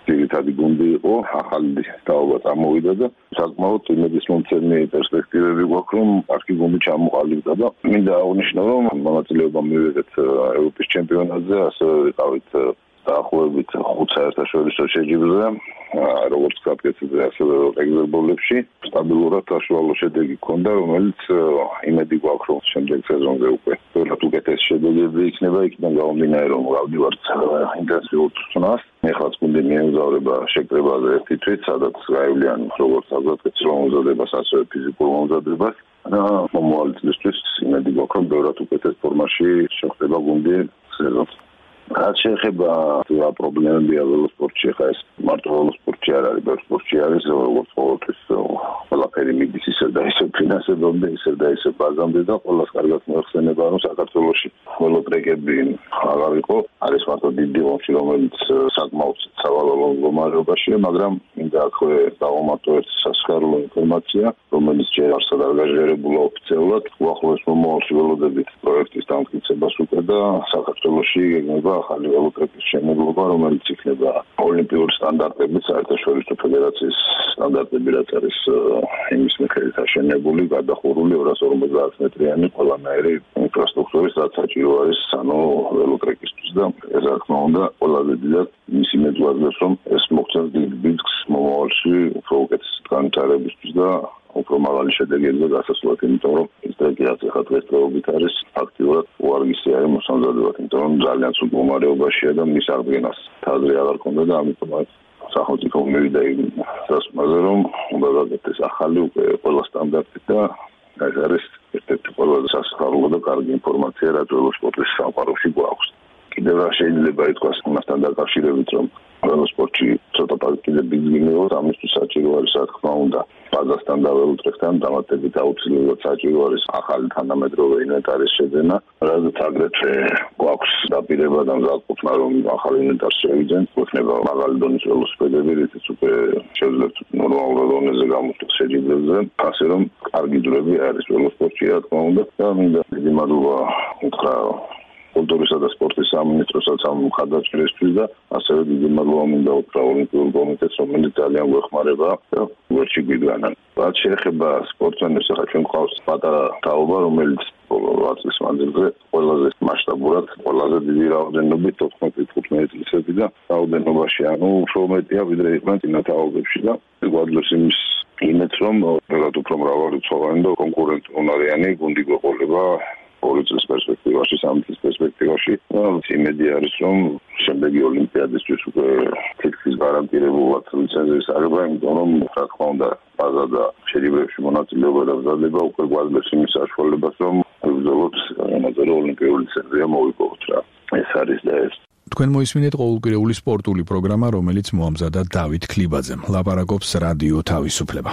ძირითადი გუნდი იყო, ახალი თაობა წამოვიდა და საკმაოდ იმედის მომცემი პერსპექტივები გვაქვს, რომ კარგი გუნდი ჩამოყალიბდა და მინდა აღნიშნო, რომ მონაწილეობა მივიღეთ ევროპის ჩემპიონატზე, ასევე ვიყავით დაახლოებით 5 საერთაშორისო შეჯიბრზე, როგორც კაპიტანზე, ასევე რეგულარებში. სტაბილურად საშუალო შედეგი ჰქონდა, რომელიც იმედი გვაქვს, რომ შემდეგ სეზონზე უკვე ბევრად უკეთესი შედეგები იქნება, იქიდან გამომდინარე, რომ გავდივართ ინტენსიურ წვნას. ეხლაც გუნდი მიემგზავრება შეკრებაზე ერთი თვით, სადაც გაივლიან როგორც საზღვრების მომზადებას, ასევე ფიზიკურ მომზადებას. და მომავალ წლისთვის იმედი გვაქვს, რომ ბევრად უკეთეს ფორმაში შეხვდება გუნდი სეზონს. რაც შეეხება პრობლემებია ველოსპორტში, ხა ეს მარტო ველოსპორტში არ არის, ბევრ სპორტში არის, როგორც ყოველთვის ყველაფერი მიდის ისე და ისე ფინანსებამდე, ისე და ისე ბაზამდე და ყველას კარგად მოახსენება, რომ საქართველოში ველოტრეკები აღარ იყო, არის მარტო დიდი ომში, რომელიც საკმაოდ სავალალო მდგომარეობაშია, მაგრამ მინდა აქვე დავამატო ერთ სასიხარულო ინფორმაცია, რომელიც ჯერ არსად არ გაჟღერებულა ოფიციალურად, უახლოეს მომავალში ველოდებით პროექტის დამტკიცებას უკვე და საქართველოში გეგმება ახალი ველოტრეკის შემოღება, რომელიც იქნება ოლიმპიური სტანდარტებით, საერთაშორისო ფედერაციის სტანდარტები, რაც არის იმის მიხედვით აშენებული, გადახურული 250 მეტრიანი ყველანაირი ინფრასტრუქტურის, რაც საჭირო არის ველოტრეკისთვის და ეს რა თქმა უნდა ყველაზე დიდად მისი მეძღვარებს, რომ ეს მოგცემს დიდ ბიძგს მომავალში უფრო უკეთესი განვითარებისთვის და უფრო მაღალი შედეგებზე გასასვლელად, იმიტომ რომ ეს ტრეკი რაც ახლა დღესდღეობით არის აქტიურად უარგისი არის მოსამზადებლად, იმიტომ რომ ძალიან სულ მდგომარეობაშია და მის აღდგენას თაზრი აღარ ქონდა და ამიტომ სახელმწიფო მივიდა იმ დასკვნაზე, რომ უნდა გაკეთდეს ახალი უკვე ყველა სტანდარტით და ეს არის ერთ-ერთი ყველაზე სასიხარულო და კარგი ინფორმაცია, რაც ველოსპორტის სამყაროში გვაქვს. კიდევ რა შეიძლება ითქვას მასთან დაკავშირებით, რომ ველოსპორტში ცოტა კიდევ ბიძგი მივიღოთ, ამისთვის საჭირო არის, რა თქმა უნდა, ბაზასთან და ველოტრეკთან დამატებით აუცილებლად საჭირო არის ახალი თანამედროვე ინვენტარის შეძენა, რადგან აგრეთვე გვაქვს დაპირება და მზადყოფნა, რომ ახალი ინვენტარს შევიძენთ, გვექნება მაღალი დონის ველოსიპედები, რითიც უკვე შევძლებთ ნორმალურ დონეზე გამოსვლის შეჯიბრებზე, ასე რომ კარგი დროები არის ველოსპორტში, რა თქმა უნდა, და მინდა დიდი მადლობა უთხრა კულტურისა და სპორტის სამინისტროსაც ამ მხარდაჭერისთვის და ასევე დიდი მადლობა მინდა უთხრა ოლიმპიურ კომიტეტს, რომელიც ძალიან გვეხმარება და ვერჩი გვიდგანან. რაც შეეხება სპორტსმენებს, ახლა ჩვენ გვყავს პატარა თაობა, რომელიც 8 წლის მანძილზე ყველაზე მასშტაბურად, ყველაზე დიდი რაოდენობით 14-15 წლისები და რაოდენობაში, ანუ უფრო მეტია ვიდრე იყვნენ წინა თაობებში და გვაძლევს იმის იმედს, რომ ბევრად უფრო მრავალრიცხოვანი და კონკურენტუნარიანი გუნდი გვეყოლება 2 წლის პერსპექტივაში, 3 წლის პერსპექტივაში. იმედი არის, რომ შემდეგი ოლიმპიადისთვის უკვე თითქმის გარანტირებულად ლიცენზიის აღება, იმიტომ რომ რა თქმა უნდა ბაზა და შეჯიბრებში მონაწილეობა და მზადება უკვე გვაძლევს იმის საშუალებას, რომ ვიბრძოლოთ ამაზე, რომ ოლიმპიური ლიცენზია მოვიპოვოთ რა. ეს არის და ეს. თქვენ მოისმინეთ ყოველკვირეული სპორტული პროგრამა, რომელიც მოამზადა დავით ქლიბაძემ. ლაპარაკობს რადიო თავისუფლება.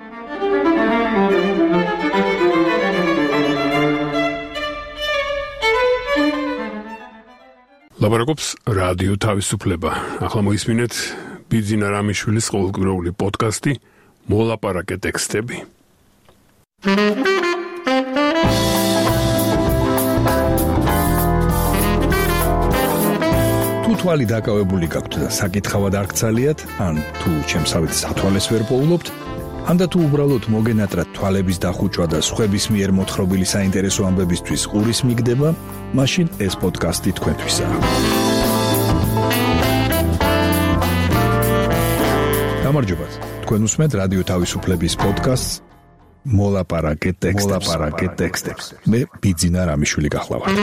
ლაპარაკობს რადიო თავისუფლება. ახლა მოისმინეთ ბიძინა რამიშვილის ყოველკვირეული პოდკასტი მოლაპარაკე ტექსტები. თუ თვალი დაკავებული გაქვთ და საკითხავად არ გცალიათ, ან თუ ჩემსავით სათვალეს ვერ პოულობთ, ან და თუ უბრალოდ მოგენატრათ თვალების დახუჭვა და სხვების მიერ მოთხრობილი საინტერესო ამბებისთვის ყურის მიგდება, მაშინ ეს პოდკასტი თქვენთვისაა. გამარჯობათ. თქვენ უსმენთ რადიო თავისუფლების პოდკასტს მოლაპარაკე ტექსტებს. მე ბიძინა რამიშვილი გახლავართ.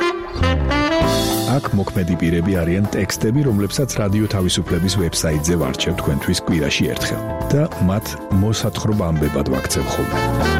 აქ მოქმედი პირები არიან ტექსტები, რომლებსაც რადიო თავისუფლების ვებსაიტზე ვარჩევ თქვენთვის კვირაში ერთხელ და მათ მოსათხრობ ამბებად ვაქცევ ხოლმე.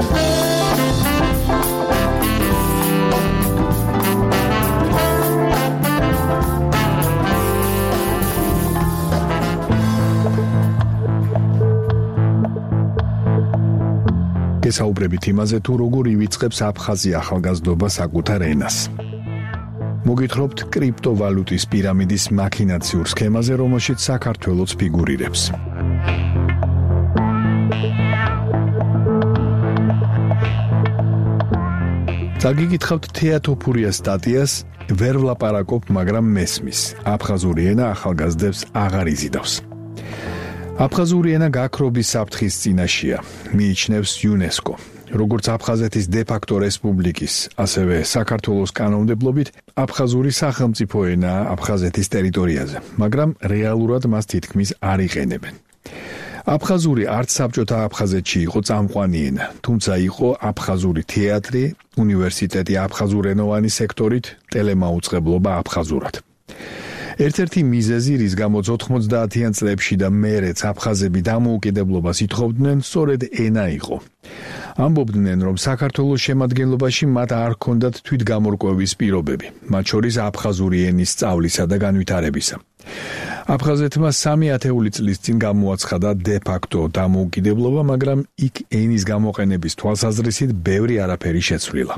გესაუბრებით იმაზე, თუ როგორ ივიწყებს აფხაზი ახალგაზრდობა საკუთარ ენას. მოგითხრობთ კრიპტოვალუტის პირამიდის მაქინაციურ სქემაზე, რომელშიც საქართველოც ფიგურირებს. წაგიგითხავთ თეატოფურიას სტატიას, ვერ ვლაპარაკობ, მაგრამ მესმის. აფხაზური ენა ახალგაზრდებს აღარ იზიდავს. აფხაზური ენა გაქრობის საფრთხის წინაშეა, მიიჩნევს UNESCO. როგორც აფხაზეთის დე-ფაქტო რესპუბლიკის, ასევე საქართველოს კანონმდებლობით, აფხაზური სახელმწიფო ენაა აფხაზეთის ტერიტორიაზე, მაგრამ რეალურად მას თითქმის არ იყენებენ. აფხაზური არც საბჭოთა აფხაზეთში იყო წამყვანი ენა, თუმცა იყო აფხაზური თეატრი, უნივერსიტეტი აფხაზურენოვანი სექტორით, ტელემაუწყებლობა აფხაზურად. ერთ-ერთი მიზეზი, რის გამოც 90-იან წლებში და მერეც აფხაზები დამოუკიდებლობას ითხოვდნენ, სწორედ ენა იყო. ამბობდნენ, რომ საქართველოს შემადგენლობაში მათ არ ჰქონდათ თვითგამორკვევის პირობები, მათ შორის აფხაზური ენის სწავლისა და განვითარებისა. აფხაზეთმა 3 ათეული წლის წინ გამოაცხადა დე-ფაქტო დამოუკიდებლობა, მაგრამ იქ ენის გამოყენების თვალსაზრისით ბევრი არაფერი შეცვლილა.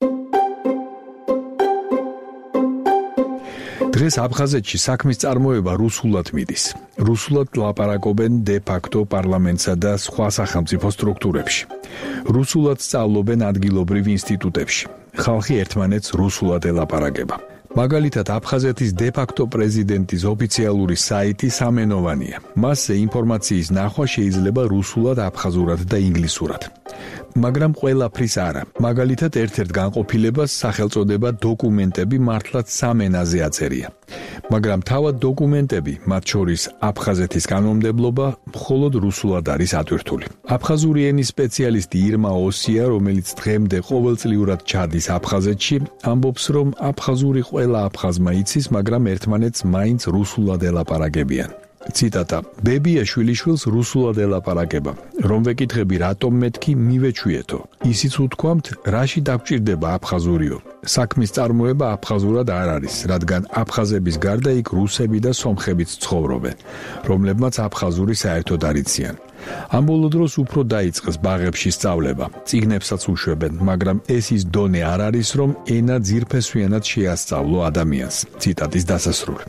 დღეს აფხაზეთში საქმის წარმოება რუსულად მიდის. რუსულად ლაპარაკობენ დე-ფაქტო პარლამენტსა და სხვა სახელმწიფო სტრუქტურებში. რუსულად სწავლობენ ადგილობრივ ინსტიტუტებში. ხალხი ერთმანეთს რუსულად ელაპარაკება. მაგალითად, აფხაზეთის დე-ფაქტო პრეზიდენტის ოფიციალური საიტი სამენოვანია. მასზე ინფორმაციის ნახვა შეიძლება რუსულად, აფხაზურად და ინგლისურად. მაგრამ ყველაფრის არა. მაგალითად, ერთ-ერთ განყოფილებას სახელწოდება დოკუმენტები მართლაც 3 ენაზე აწერია. მაგრამ თავად დოკუმენტები, მათ შორის აფხაზეთის კანონმდებლობა, მხოლოდ რუსულად არის ატვირთული. აფხაზური ენის სპეციალისტი ირმა ოსია, რომელიც დღემდე ყოველწლიურად ჩადის აფხაზეთში, ამბობს, რომ აფხაზური ყველა აფხაზმა იცის, მაგრამ ერთმანეთს მაინც რუსულად ელაპარაკებიან. ციტატა: ბებია შვილიშვილს რუსულად ელაპარაკება. რომ ვეკითხები რატომ მეთქი, მივეჩვიეთო. ისიც უთქვამთ, რაში დაგჭირდება აფხაზურიო. საქმის წარმოება აფხაზურად არ არის, რადგან აფხაზების გარდა იქ რუსები და სომხებიც ცხოვრობენ, რომლებმაც აფხაზური საერთოდ არ იციან. ამ ბოლო დროს უფრო დაიწყეს ბაღებში სწავლება, წიგნებსაც უშვებენ, მაგრამ ეს ის დონე არ არის, რომ ენა ძირფესვიანად შეასწავლო ადამიანს. ციტატის დასასრული.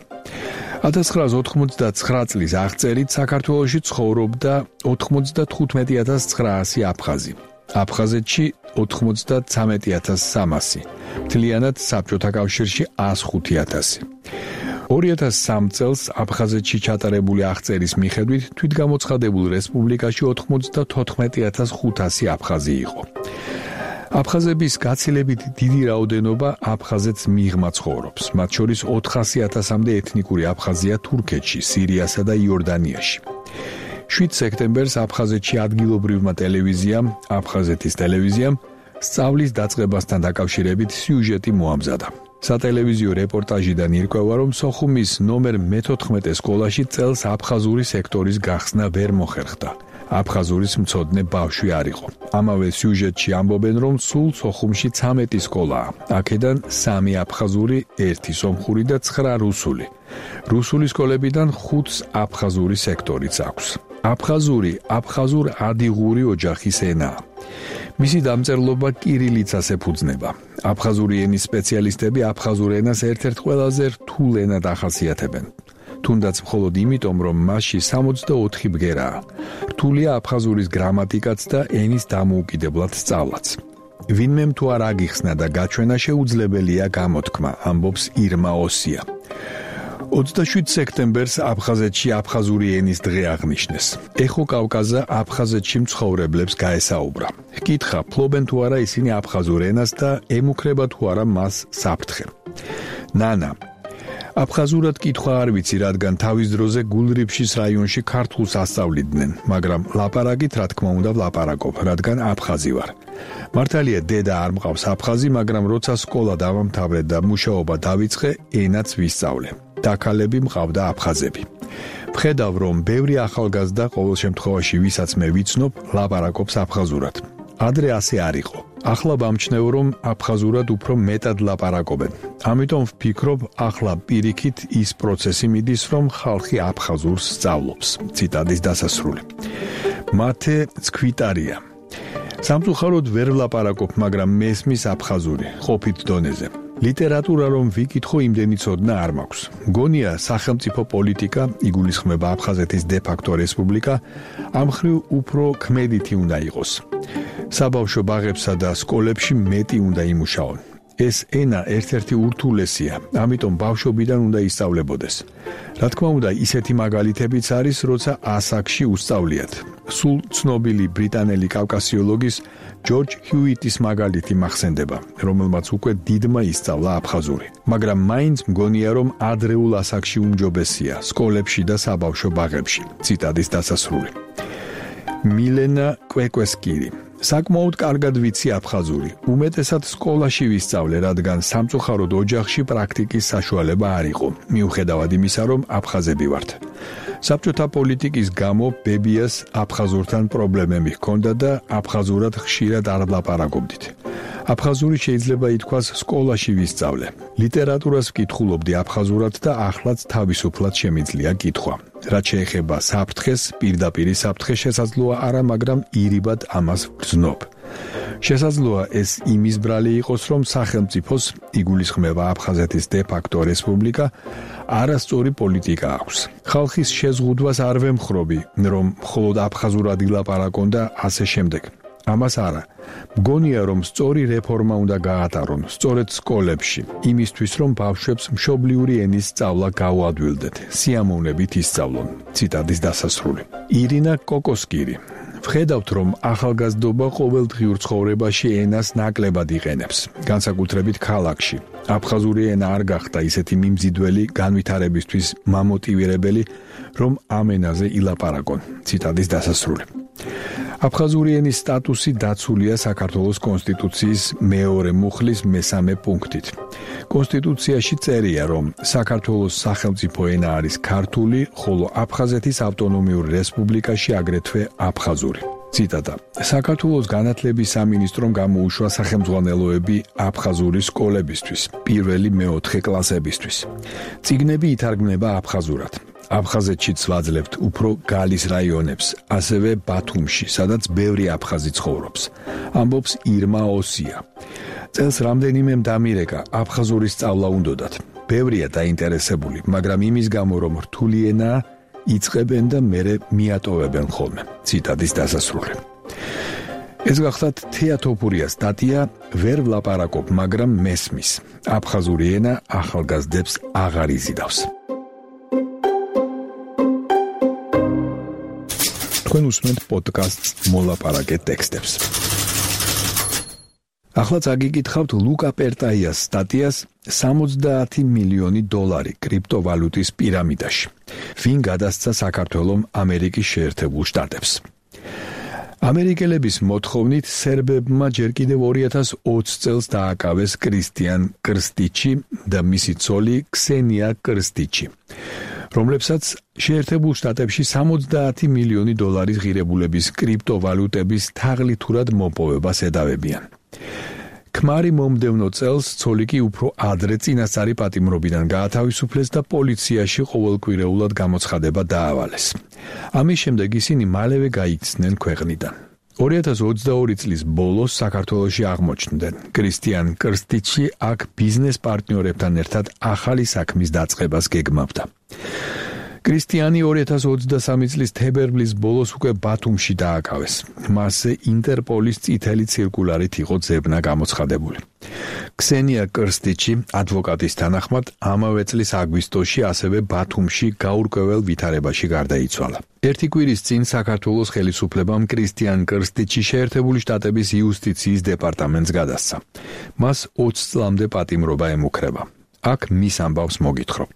1999 წლის აღწერით საქართველოში ცხოვრობდა 95,900 აფხაზი. აფხაზეთში 93,300, მთლიანად საბჭოთა კავშირში 105,000. 2003 წელს აფხაზეთში ჩატარებული აღწერის მიხედვით თვითგამოცხადებულ რესპუბლიკაში 94,500 აფხაზი იყო. აფხაზების გაცილებით დიდი რაოდენობა აფხაზეთს მიღმა ცხოვრობს, მათ შორის 400,000-მდე ეთნიკური აფხაზია თურქეთში, სირიასა და იორდანიაში. 7 სექტემბერს აფხაზეთში ადგილობრივმა ტელევიზიამ, აფხაზეთის ტელევიზიამ, სწავლის დაწყებასთან დაკავშირებით სიუჟეტი მოამზადა. სატელევიზიო რეპორტაჟიდან ირკვევა, რომ სოხუმის ნომერ მე-14 სკოლაში წელს აფხაზური სექტორის გახსნა ვერ მოხერხდა. აფხაზურის მცოდნე ბავშვი არ იყო. ამავე სიუჟეტში ამბობენ, რომ სულ სოხუმში 13 სკოლაა. აქედან 3 აფხაზური, 1 სომხური და 9 რუსული. რუსული სკოლებიდან 5-ს აფხაზური სექტორიც აქვს. აფხაზური, აფხაზურ-ადიღური ოჯახის ენაა. მისი დამწერლობა კირილიცას ეფუძნება. აფხაზური ენის სპეციალისტები აფხაზურ ენას ერთ-ერთ ყველაზე რთულ ენად ახასიათებენ. თუნდაც მხოლოდ იმიტომ, რომ მასში 64 ბგერაა. რთულია აფხაზურის გრამატიკაც და ენის დამოუკიდებლად სწავლაც. ვინმემ თუ არ აგიხსნა და გაჩვენა შეუძლებელია გამოთქმა, ამბობს ირმა ოსია. 27 სექტემბერს აფხაზეთში აფხაზური ენის დღე აღნიშნეს. ეხო კავკაზა აფხაზეთში მცხოვრებლებს გაესაუბრა. ჰკითხა, ფლობენ თუ არა ისინი აფხაზურ ენას და ემუქრება თუ არა მას საფრთხე. ნანა, აფხაზურად კითხვა არ ვიცი, რადგან თავის დროზე გულრიფშის რაიონში ქართულს ასწავლიდნენ, მაგრამ ლაპარაკით რა თქმა უნდა ვლაპარაკობ, რადგან აფხაზი ვარ. მართალია დედა არ მყავს აფხაზი, მაგრამ როცა სკოლა დავამთავრე და მუშაობა დავიწყე, ენაც ვისწავლე. დაქალები მყავდა აფხაზები. ვხედავ, რომ ბევრი ახალგაზრდა ყოველ შემთხვევაში, ვისაც მე ვიცნობ, ლაპარაკობს აფხაზურად. ადრე ასე არ იყო. ახლა ვამჩნევ, რომ აფხაზურად უფრო მეტად ლაპარაკობენ. ამიტომ ვფიქრობ, ახლა პირიქით ის პროცესი მიდის, რომ ხალხი აფხაზურს სწავლობს. ციტატის დასასრული. მათე ცქვიტარია. სამწუხაროდ ვერ ვლაპარაკობ, მაგრამ მესმის აფხაზური, ყოფით დონეზე. ლიტერატურა რომ ვიკითხო, იმდენი ცოდნა არ მაქვს. გონია სახელმწიფო პოლიტიკა, იგულისხმება აფხაზეთის დე-ფაქტო რესპუბლიკა, ამ მხრივ უფრო ქმედითი უნდა იყოს. საბავშვო ბაღებსა და სკოლებში მეტი უნდა იმუშაონ. ეს ენა ერთ-ერთი ურთულესია, ამიტომ ბავშვობიდან უნდა ისწავლებოდეს. რა თქმა უნდა, ისეთი მაგალითებიც არის, როცა ასაკში უსწავლიათ. სულ ცნობილი ბრიტანელი კავკასიოლოგის ჯორჯ ჰიუიტის მაგალითი მახსენდება, რომელმაც უკვე დიდმა ისწავლა აფხაზური. მაგრამ მაინც მგონია, რომ ადრეულ ასაკში უმჯობესია, სკოლებში და საბავშვო ბაღებში. ციტატის დასასრული. მილენა კვეკვესკირი. საკმაოდ კარგად ვიცი აფხაზური. უმეტესად სკოლაში ვისწავლე, რადგან სამწუხაროდ ოჯახში პრაქტიკის საშუალება არ იყო, მიუხედავად იმისა, რომ აფხაზები ვართ. საბჭოთა პოლიტიკის გამო ბებიას აფხაზურთან პრობლემები ჰქონდა და აფხაზურად ხშირად არ ვლაპარაკობდით. აფხაზური შეიძლება ითქვას სკოლაში ვისწავლე. ლიტერატურას ვკითხულობდი აფხაზურად და ახლაც თავისუფლად შემიძლია კითხვა. რაც შეეხება საფრთხეს, პირდაპირ საფრთხე შესაძლოა არა, მაგრამ ირიბად ამას ვგრძნობ. შესაძლოა ეს იმის ბრალი იყოს, რომ სახელმწიფოს, იგულისხმება აფხაზეთის დე-ფაქტო რესპუბლიკა, არასწორი პოლიტიკა აქვს. ხალხის შეზღუდვას არ ვემხრობი, რომ მხოლოდ აფხაზურად ილაპარაკონ და ასე შემდეგ. ამას არა. მგონია, რომ სწორი რეფორმა უნდა გაატარონ, სწორედ სკოლებში, იმისთვის, რომ ბავშვებს მშობლიური ენის სწავლა გაუადვილდეთ, სიამოვნებით ისწავლონ. ციტატის დასასრული. ირინა კოკოსკირი. ვხედავთ, რომ ახალგაზრდობა ყოველდღიურ ცხოვრებაში ენას ნაკლებად იყენებს, განსაკუთრებით ქალაქში. აფხაზური ენა არ გახდა ისეთი მიმზიდველი განვითარებისთვის მამოტივირებელი, რომ ამ ენაზე ილაპარაკონ. ციტატის დასასრული. აფხაზური ენის სტატუსი დაცულია საქართველოს კონსტიტუციის მეორე მუხლის მესამე პუნქტით. კონსტიტუციაში წერია, რომ საქართველოს სახელმწიფო ენა არის ქართული, ხოლო აფხაზეთის ავტონომიურ რესპუბლიკაში აგრეთვე აფხაზური. ციტატა. საქართველოს განათლების სამინისტრომ გამოუშვა სახელმძღვანელოები აფხაზური სკოლებისთვის, პირველი მეოთხე კლასებისთვის. წიგნები ითარგმნება აფხაზურად. აფხაზეთშიც ვაძლევთ უფრო გალის რაიონებს, ასევე ბათუმში, სადაც ბევრი აფხაზი ცხოვრობს. ამბობს ირმა ოსია. წელს რამდენიმემ დამირეკა აფხაზურის სწავლა უნდოდათ. ბევრია დაინტერესებული, მაგრამ იმის გამო, რომ რთული ენაა, იწყებენ და მერე მიატოვებენ ხოლმე. ციტატის დასასრული. ეს გახლავთ თეატოფურიას სტატია ვერ ვლაპარაკობ, მაგრამ მესმის. აფხაზური ენა ახალგაზრდებს აღარ იზიდავს. თქვენ უსმენთ პოდკასტს მოლაპარაკე ტექსტებს. ახლა წაგიკითხავთ ლუკა პერტაიას სტატიას 70 მილიონი დოლარი კრიპტოვალუტის პირამიდაში. ვინ გადასცა საქართველომ ამერიკის შეერთებულ შტატებს. ამერიკელების მოთხოვნით სერბებმა ჯერ კიდევ 2020 წელს დააკავეს კრისტიან კრსტიჩი და მისი ცოლი ქსენია კრსტიჩი, რომლებსაც შეერთებულ შტატებში 70 მილიონი დოლარის ღირებულების კრიპტოვალუტების თაღლითურად მოპოვებას ედავებიან. ქმარი მომდევნო წელს ცოლი კი უფრო ადრე წინასწარი პატიმრობიდან გაათავისუფლეს და პოლიციაში ყოველკვირეულად გამოცხადება დაავალეს. ამის შემდეგ ისინი მალევე გაიქცნენ ქვეყნიდან. 2022 წლის ბოლოს საქართველოში აღმოჩნდნენ. კრისტიან კრსტიჩი აქ ბიზნეს პარტნიორებთან ერთად ახალი საქმის დაწყებას გეგმავდა. კრისტიანი 2023 წლის თებერვლის ბოლოს უკვე ბათუმში დააკავეს. მასზე ინტერპოლის წითელი ცირკულარით იყო ძებნა გამოცხადებული. ქსენია კრსტიჩი ადვოკატის თანახმად ამავე წლის აგვისტოში ასევე ბათუმში გაურკვეველ ვითარებაში გარდაიცვალა. ერთი კვირის წინ საქართველოს ხელისუფლებამ კრისტიან კრსტიჩი შეერთებული შტატების იუსტიციის დეპარტამენტს გადასცა. მას 20 წლამდე პატიმრობა ემუქრება. აქ მის ამბავს მოგითხრობთ.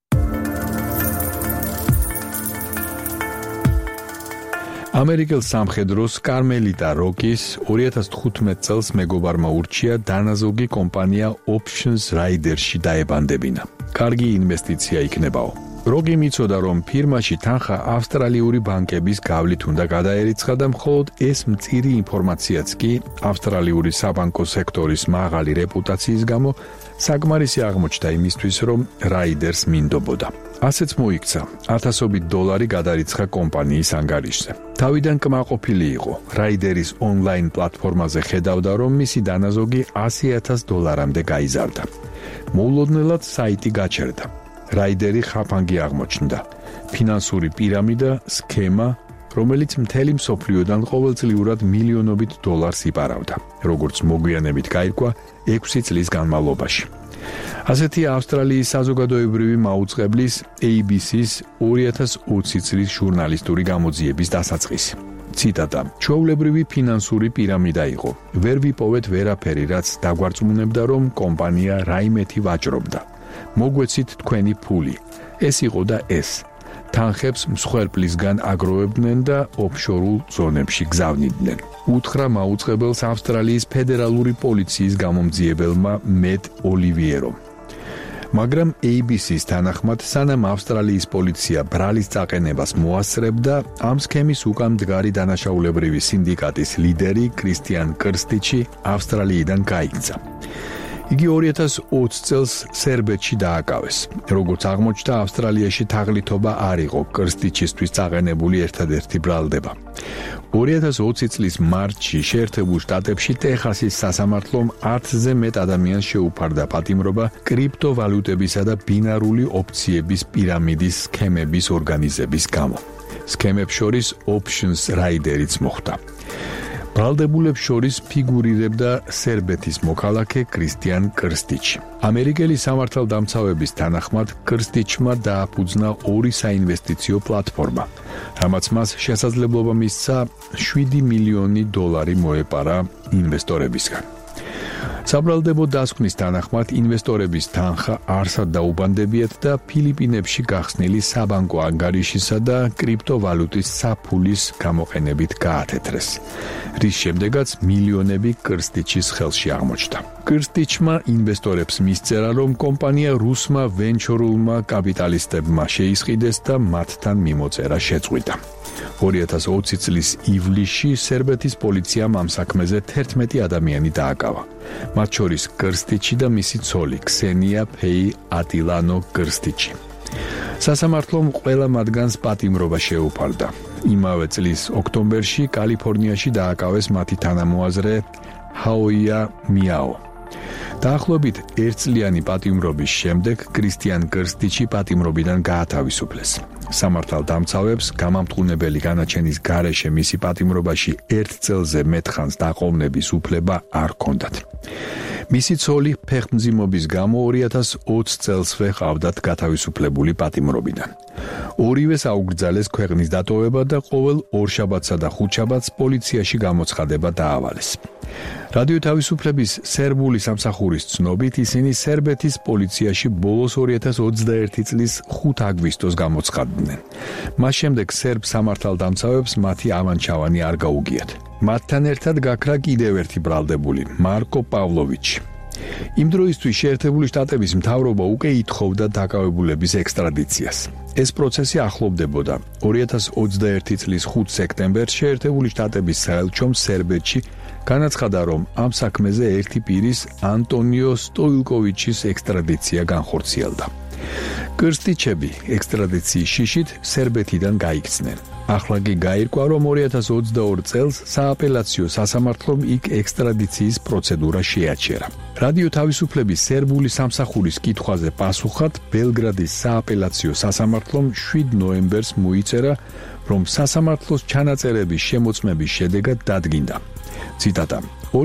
ამერიკელ სამხედროს კარმელიტა როკის 2015 წელს მეგობარმა ურჩია დანაზოგი კომპანია Options Rider-ში დაებანდებინა. კარგი ინვესტიცია იქნებაო. როკი მიცოდა, რომ ფირმაში თანხა ავსტრალიური ბანკების გავლით უნდა გადაერიცხა და მხოლოდ ეს მწირი ინფორმაციაც კი ავსტრალიური საბანკო სექტორის მაღალი რეპუტაციის გამო საკმარისი აღმოჩნდა იმისთვის, რომ რაიდერს მინდობოდა. ასეც მოიქცა, $1000 გადარიცხა კომპანიის ანგარიშზე. თავიდან კმაყოფილი იყო, რაიდერის ონლაინ პლატფორმაზე ხედავდა, რომ მისი დანაზოგი $100,000-მდე გაიზარდა. მოულოდნელად საიტი გაჩერდა. რაიდერი ხაფანგი აღმოჩნდა. ფინანსური პირამიდა, სქემა, რომელიც მთელი მსოფლიოდან ყოველწლიურად მილიონობით დოლარს იპარავდა, როგორც მოგვიანებით გაირკვა 6 წლის განმავლობაში. ასეთია ავსტრალიის საზოგადოებრივი მაუწყებლის ABC-ს 2020 წლის ჟურნალისტური გამოძიების დასაწყისი. ციტატა: "ჩვეულებრივი ფინანსური პირამიდა იყო. ვერ ვიპოვეთ ვერაფერი, რაც დაგვარწმუნებდა, რომ კომპანია რაიმეთი ვაჭრობდა. მოგვეცით თქვენი ფული. ეს იყო და ეს. თანხებს მსხვერპლისგან აგროვებდნენ და ოფშორულ ზონებში გზავნიდნენ." უთხრა მაუწყებელს ავსტრალიის ფედერალური პოლიციის გამომძიებელმა მეტ ოლივიერომ. მაგრამ ABC-ს თანახმად, სანამ ავსტრალიის პოლიცია ბრალის წაყენებას მოასწრებდა, ამ სქემის უკან მდგარი დანაშაულებრივი სინდიკატის ლიდერი კრისტიან კრსტიჩი ავსტრალიიდან გაიქცა. იგი 2020 წელს სერბეთში დააკავეს. როგორც აღმოჩნდა, ავსტრალიაში თაღლითობა არ იყო კრსტიჩისთვის წაყენებული ერთადერთი ბრალდება. 2020 წლის მარტში შეერთებულ შტატებში ტეხასის სასამართლომ 10-ზე მეტ ადამიანს შეუფარდა პატიმრობა კრიპტოვალუტებისა და ბინარული ოფციების პირამიდის სქემების ორგანიზების გამო. სქემებს შორის Options Rider-იც მოხდა. ბრალდებულებს შორის ფიგურირებდა სერბეთის მოქალაქე კრისტიან კრსტიჩი. ამერიკელი სამართალდამცავების თანახმად, კრსტიჩმა დააფუძნა 2 საინვესტიციო პლატფორმა, რამაც მას შესაძლებლობა მისცა $7 მილიონი მოეპარა ინვესტორებისგან. საბრალდებო დასკვნის თანახმად, ინვესტორების თანხა არსად დაუბანდებიათ და ფილიპინებში გახსნილი საბანკო ანგარიშისა და კრიპტოვალუტის საფულის გამოყენებით გაათეთრეს, რის შემდეგაც მილიონები კრსტიჩის ხელში აღმოჩნდა. კრსტიჩმა ინვესტორებს მისწერა, რომ კომპანია რუსმა ვენჩურულმა კაპიტალისტებმა შეისყიდეს და მათთან მიმოწერა შეწყვიტა. 2020 წლის ივლისში სერბეთის პოლიციამ ამ საქმეზე 11 ადამიანი დააკავა. მათ შორის კრსტიჩი და მისი ცოლი ქსენია ფეი ატილანო კრსტიჩი. სასამართლომ ყველა მათგანს პატიმრობა შეუფარდა. იმავე წლის ოქტომბერში კალიფორნიაში დააკავეს მათი თანამოაზრე ჰაოია მიაო. დაახლოებით 1 წლიანი პატიმრობის შემდეგ კრისტიან კრსტიჩი პატიმრობიდან გაათავისუფლეს. სამართალდამცავებს გამამტყუნებელი განაჩენის გარეშე მისი პატიმრობაში 1 წელზე მეტ ხანს დაყოვნების უფლება არ ჰქონდათ. მისი ცოლი ფეხმძიმობის გამო 2020 წელსვე ყავდათ გათავისუფლებული პატიმრობიდან. ორივეს აუგრძალეს ქვეყნის დატოვება და ყოველ ორშაბათსა და ხუთშაბათს პოლიციაში გამოცხადება დაავალეს. რადიო თავისუფლების სერბული სამსახურის ცნობით, ისინი სერბეთის პოლიციაში ბოლოს 2021 წლის 5 აგვისტოს გამოცხადდნენ. მას შემდეგ სერბ სამართალდამცავებს მათი ავანჩავანი არ გაუგიათ. მათთან ერთად გაქრა კიდევ ერთი ბრალდებული, მარკო პავლოვიჩი. იმ დროისთვის შეერთებული შტატების მთავრობა უკვე ითხოვდა დაკავებულების ექსტრადიციას. ეს პროცესი ახლობდებოდა. 2021 წლის 5 სექტემბერს შეერთებული შტატების საელჩომ სერბეთში განაცხადა, რომ ამ საქმეზე ერთი პირის ანტონიო სტოილკოვიჩის ექსტრადიცია განხორციელდა. კრსტიჩები ექსტრადიციის შიშით სერბეთიდან გაიქცნენ. ახლა კი გაირკვა, რომ 2022 წელს სააპელაციო სასამართლომ იქ ექსტრადიციის პროცედურა შეაჩერა. რადიო თავისუფლების სერბული სამსახურის კითხვაზე პასუხად, ბელგრადის სააპელაციო სასამართლომ 7 ნოემბერს მოიწერა, რომ სასამართლოს ჩანაწერების შემოწმების შედეგად დადგინდა. ციტატა: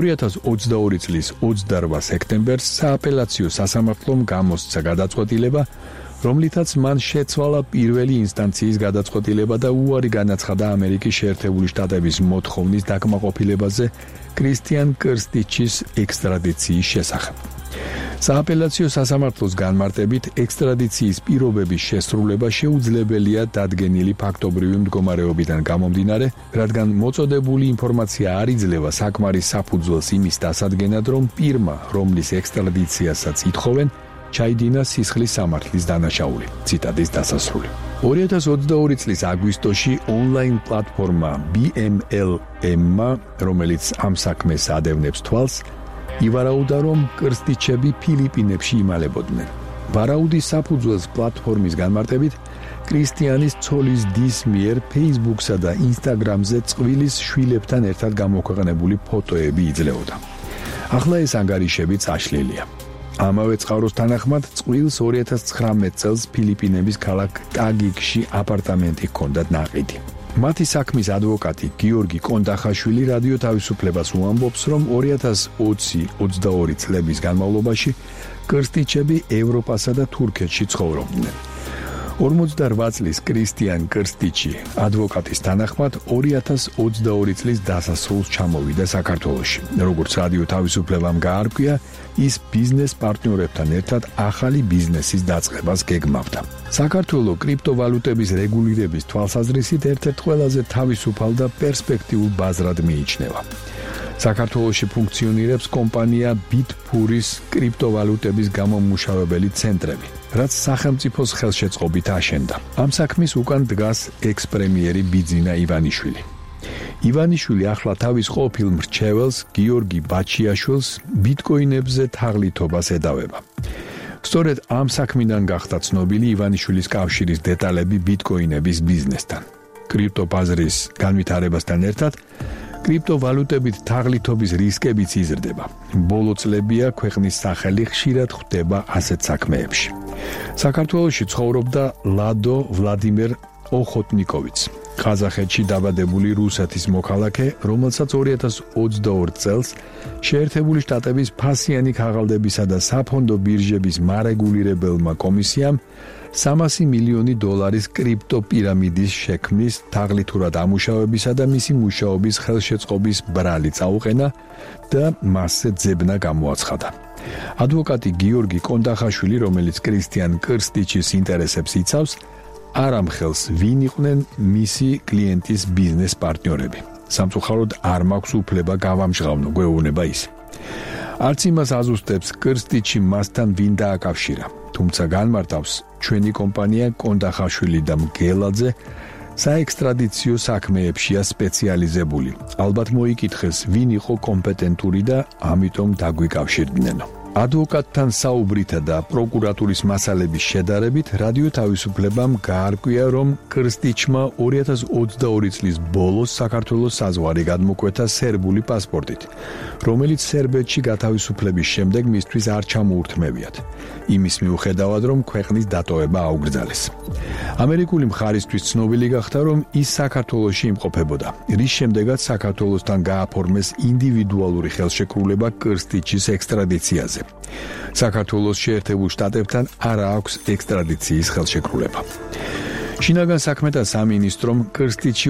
2022 წლის 28 სექტემბერს სააპელაციო სასამართლომ გამოსცა გადაწყვეტილება, რომლითაც მან შეცვალა პირველი ინსტანციის გადაწყვეტილება და უარი განაცხადა ამერიკის შეერთებული შტატების მოთხოვნის დაკმაყოფილებაზე კრისტიან კრსტიჩის ექსტრადიციის შესახებ. სააპელაციო სასამართლოს განმარტებით, ექსტრადიციის პირობების შესრულება შეუძლებელია დადგენილი ფაქტობრივი მდგომარეობიდან გამომდინარე, რადგან მოწოდებული ინფორმაცია არ იძლევა საკმარის საფუძველს იმის დასადგენად, რომ პირმა, რომლის ექსტრადიციასაც ითხოვენ, ჩაიდინა სისხლის სამართლის დანაშაული. ციტატის დასასრული. 2022 წლის აგვისტოში ონლაინ პლატფორმა BMLM-მა, რომელიც ამ საქმეს ადევნებს თვალს, ივარაუდა, რომ კრსტიჩები ფილიპინებში იმალებოდნენ. ვარაუდის საფუძველს პლატფორმის განმარტებით, კრისტიანის ცოლის დის მიერ Facebook-სა და Instagram-ზე წყვილის შვილებთან ერთად გამოქვეყნებული ფოტოები იძლეოდა. ახლა ეს ანგარიშები წაშლილია. ამავე წყაროს თანახმად, წყვილს 2019 წელს ფილიპინების ქალაქ ტაგიკში აპარტამენტი ჰქონდა ნაყიდი. მათი საქმის ადვოკატი გიორგი კონდახაშვილი რადიო თავისუფლებას უამბობს, რომ 2020-22 წლების განმავლობაში კრსტიჩები ევროპასა და თურქეთში ცხოვრობდნენ. 48 წლის კრისტიან კრსტიჩი ადვოკატის თანახმად 2022 წლის დასასრულს ჩამოვიდა საქართველოში. როგორც რადიო თავისუფლებამ გაარკვია, ის ბიზნეს პარტნიორებთან ერთად ახალი ბიზნესის დაწყებას გეგმავდა. საქართველოს კრიპტოვალუტების რეგულირების თვალსაზრისით ერთ-ერთ ყველაზე თავისუფალ და პერსპექტიულ ბაზრად მიიჩნევა. საქართველოში ფუნქციონირებს კომპანია ბიტფურის კრიპტოვალუტების გამომმუშავებელი ცენტრები, რაც სახელმწიფოს ხელშეწყობით აშენდა. ამ საქმის უკან დგას ექს-პრემიერი ბიძინა ივანიშვილი. ივანიშვილი ახლა თავის ყოფილ მრჩეველს გიორგი ბაჩიაშვილს ბიტკოინებზე თაღლითობას ედავება. სწორედ ამ საქმიდან გახდა ცნობილი ივანიშვილის კავშირის დეტალები ბიტკოინების ბიზნესთან. კრიპტობაზრის განვითარებასთან ერთად კრიპტოვალუტებით თაღლითობის რისკებიც იზრდება. ბოლო წლებია ქვეყნის სახელი ხშირად ხვდება ასეთ საქმეებში. საქართველოში ცხოვრობდა ლადო ვლადიმერ ოხოტნიკოვიც, ყაზახეთში დაბადებული რუსეთის მოქალაქე, რომელსაც 2022 წელს შეერთებული შტატების ფასიანი ქაღალდებისა და საფონდო ბირჟების მარეგულირებელმა კომისიამ $300 მილიონი კრიპტოპირამიდის შექმნის, თაღლითურად ამუშავებისა და მისი მუშაობის ხელშეწყობის ბრალი წაუყენა და მასზე ძებნა გამოაცხადა. ადვოკატი გიორგი კონდახაშვილი, რომელიც კრისტიან კრსტიჩის ინტერესებს იცავს, არ ამხელს ვინ იყვნენ მისი კლიენტის ბიზნეს პარტნიორები. სამწუხაროდ არ მაქვს უფლება გავამჟღავნო, გვეუბნება ის. არც იმას აზუსტებს კრსტიჩი მასთან ვინ დააკავშირა, თუმცა განმარტავს ჩვენი კომპანია კონდახაშვილი და მგელაძე საექსტრადიციო საქმეებშია სპეციალიზებული. ალბათ მოიკითხეს ვინ იყო კომპეტენტური და ამიტომ დაგვიკავშირდნენო. ადვოკატთან საუბრითა და პროკურატურის მასალების შედარებით რადიო თავისუფლებამ გაარკვია, რომ კრსტიჩმა 2022 წლის ბოლოს საქართველოს საზღვარი გადმოკვეთა სერბული პასპორტით, რომელიც სერბეთში გათავისუფლების შემდეგ მისთვის არ ჩამოურთმევიათ, იმის მიუხედავად, რომ ქვეყნის დატოვება აუგრძალეს. ამერიკული მხარისთვის ცნობილი გახდა, რომ ის საქართველოში იმყოფებოდა, რის შემდეგაც საქართველოსთან გააფორმეს ინდივიდუალური ხელშეკრულება კრსტიჩის ექსტრადიციაზე. საქართველოს შეერთებულ შტატებთან არ აქვს ექსტრადიციის ხელშეკრულება. შინაგან საქმეთა სამინისტრომ კრსტიჩი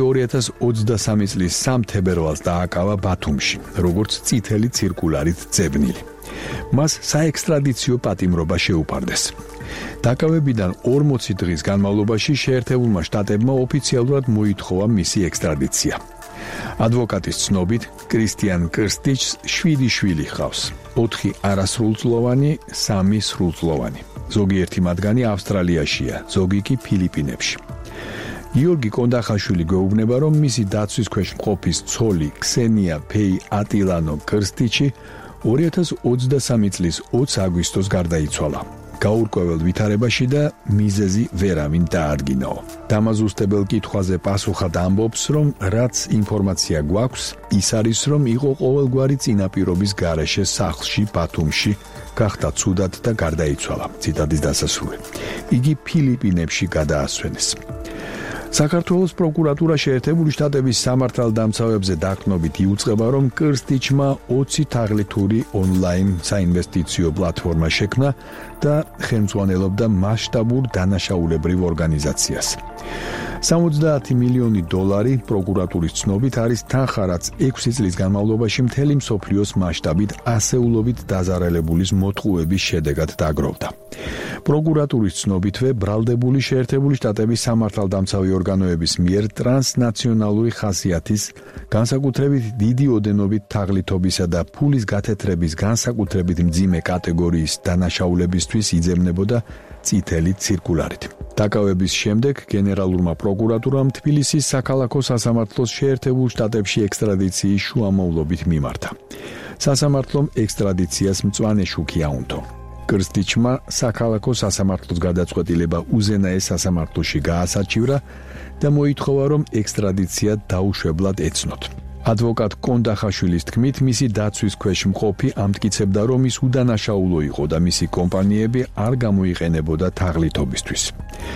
2023 წლის 3 თებერვალს დააკავა ბათუმში, როგორც წითელი ცირკულარით ძებნილი. მას საექსტრადიციო პატიმრობა შეუპარდეს. დაკავებიდან 40 დღის განმავლობაში შეერთებულმა შტატებმა ოფიციალურად მოითხოვა მისი ექსტრადიცია. ადვოკატის ცნობით, კრისტიან კრსტიჩს 7 შვილი ჰყავს, 4 არასრულწლოვანი, 3 სრულწლოვანი. ზოგიერთი მათგანი ავსტრალიაშია, ზოგი კი ფილიპინებში. გიორგი კონდახაშვილი გვეუბნება, რომ მისი დაცვის ქვეშ მყოფის ცოლი ქსენია ფეი ატილანო კრსტიჩი 2023 წლის 20 აგვისტოს გარდაიცვალა. გაურკვეველ ვითარებაში და მიზეზი ვერავინ დაადგინაო. დამაზუსტებელ კითხვაზე პასუხად ამბობს, რომ რაც ინფორმაცია გვაქვს, ის არის, რომ იყო ყოველგვარი წინაპირობის გარეშე სახლში ბათუმში, გახდა ცუდად და გარდაიცვალა. ციტატის დასასრული. იგი ფილიპინებში გადაასვენეს. საქართველოს პროკურატურა შეერთებული შტატების სამართალდამცავებზე დაყრდნობით იუწყება, რომ კრსტიჩმა 20 თაღლითური ონლაინ საინვესტიციო პლატფორმა შექმნა და ხელმძღვანელობდა მასშტაბურ დანაშაულებრივ ორგანიზაციას. $70 მილიონი პროკურატურის ცნობით არის თანხა, რაც 6 წლის განმავლობაში მთელი მსოფლიოს მასშტაბით ასეულობით დაზარალებულის მოტყუების შედეგად დაგროვდა. პროკურატურის ცნობითვე ბრალდებული შეერთებული შტატების სამართალდამცავი ორგანოების მიერ ტრანსნაციონალური ხასიათის, განსაკუთრებით დიდი ოდენობით თაღლითობისა და ფულის გათეთრების განსაკუთრებით მძიმე კატეგორიის დანაშაულებისთვის იძებნებოდა წითელი ცირკულარით. დაკავების შემდეგ გენერალურმა პროკურატურამ თბილისის საქალაქო სასამართლოს შეერთებულ შტატებში ექსტრადიციის შუამავლობით მიმართა. სასამართლომ ექსტრადიციას მწვანე შუქი აუნთო. კრსტიჩმა საქალაქო სასამართლოს გადაწყვეტილება უზენაეს სასამართლოში გაასარჩივრა და მოითხოვა, რომ ექსტრადიცია დაუშვებლად ეცნოთ. ადვოკატ კონდახაშვილის თქმით, მისი დაცვის ქვეშ მყოფი ამტკიცებდა, რომ ის უდანაშაულო იყო და მისი კომპანიები არ გამოიყენებოდა თაღლითობისთვის.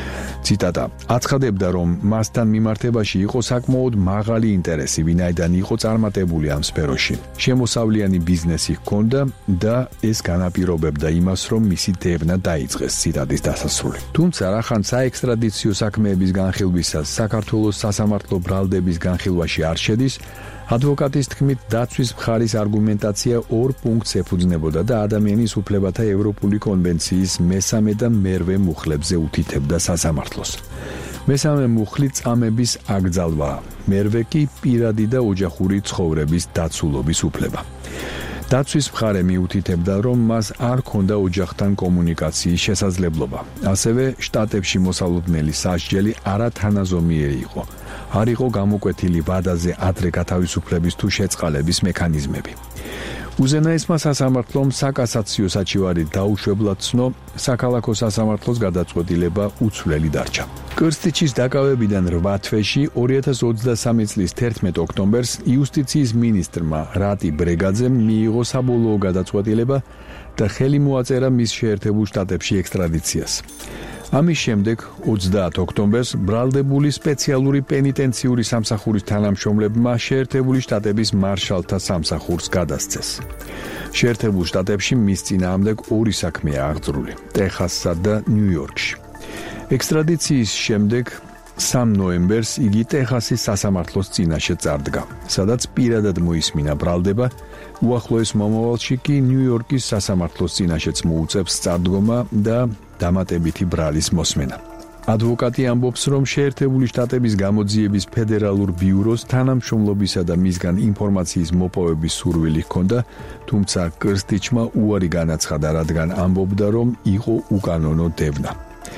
ციტატა: აცხადებდა, რომ მასთან მიმართებაში იყო საკმაოდ მაღალი ინტერესი, ვინაიდან იყო წარმატებული ამ სფეროში. შემოსავლიანი ბიზნესი ჰქონდა და ეს განაპირობებდა იმას, რომ მისი დევნა დაიწყეს. ციტატის დასასრული. თუმცა რახან საექსტრადიციო საქმეების განხილვისას საქართველოს სასამართლო ბრალდების განხილვაში არ შედის, ადვოკატის თქმით, დაცვის მხარის არგუმენტაცია 2 პუნქტს ეფუძნებოდა და ადამიანის უფლებათა ევროპული კონვენციის მესამე და მერვე მუხლებზე უთითებდა სასამართლოს. მესამე მუხლი წამების აკრძალვაა, მერვე კი პირადი და ოჯახური ცხოვრების დაცულობის უფლება. დაცვის მხარე მიუთითებდა, რომ მას არ ჰქონდა ოჯახთან კომუნიკაციის შესაძლებლობა. ასევე შტატებში მოსალოდნელი სასჯელი არათანაზომიერი იყო. არ იყო გამოკვეთილი ვადაზე ადრე გათავისუფლების თუ შეწყალების მექანიზმები. უზენაესმა სასამართლომ საკასაციო საჩივარი დაუშვებლად ცნო, საქალაქო სასამართლოს გადაწყვეტილება უცვლელი დარჩა. კრსტიჩის დაკავებიდან 8 თვეში 2023 წლის 11 ოქტომბერს იუსტიციის მინისტრმა რატი ბრეგაძემ მიიღო საბოლოო გადაწყვეტილება და ხელი მოაწერა მის შეერთებულ შტატებში ექსტრადიციას. ამის შემდეგ 30 ოქტომბერს ბრალდებული სპეციალური პენიტენციური სამსახურის თანამშრომლებმა შეერთებული შტატების მარშალთა სამსახურს გადასცეს. შეერთებულ შტატებში მის წინააღმდეგ 2 საქმეა აღძრული, ტეხასსა და ნიუ-იორკში. ექსტრადიციის შემდეგ 3 ნოემბერს იგი ტეხასის სასამართლოს წინაშე წარდგა, სადაც პირადად მოისმინა ბრალდება, უახლოეს მომავალში კი ნიუ-იორკის სასამართლოს წინაშეც მოუწევს წარდგომა და დამატებითი ბრალის მოსმენა. ადვოკატი ამბობს, რომ შეერთებული შტატების გამოძიების ფედერალურ ბიუროს თანამშრომლობისა და მისგან ინფორმაციის მოპოვების სურვილი ჰქონდა, თუმცა კრსტიჩმა უარი განაცხადა, რადგან ამბობდა, რომ იყო უკანონო დევნა.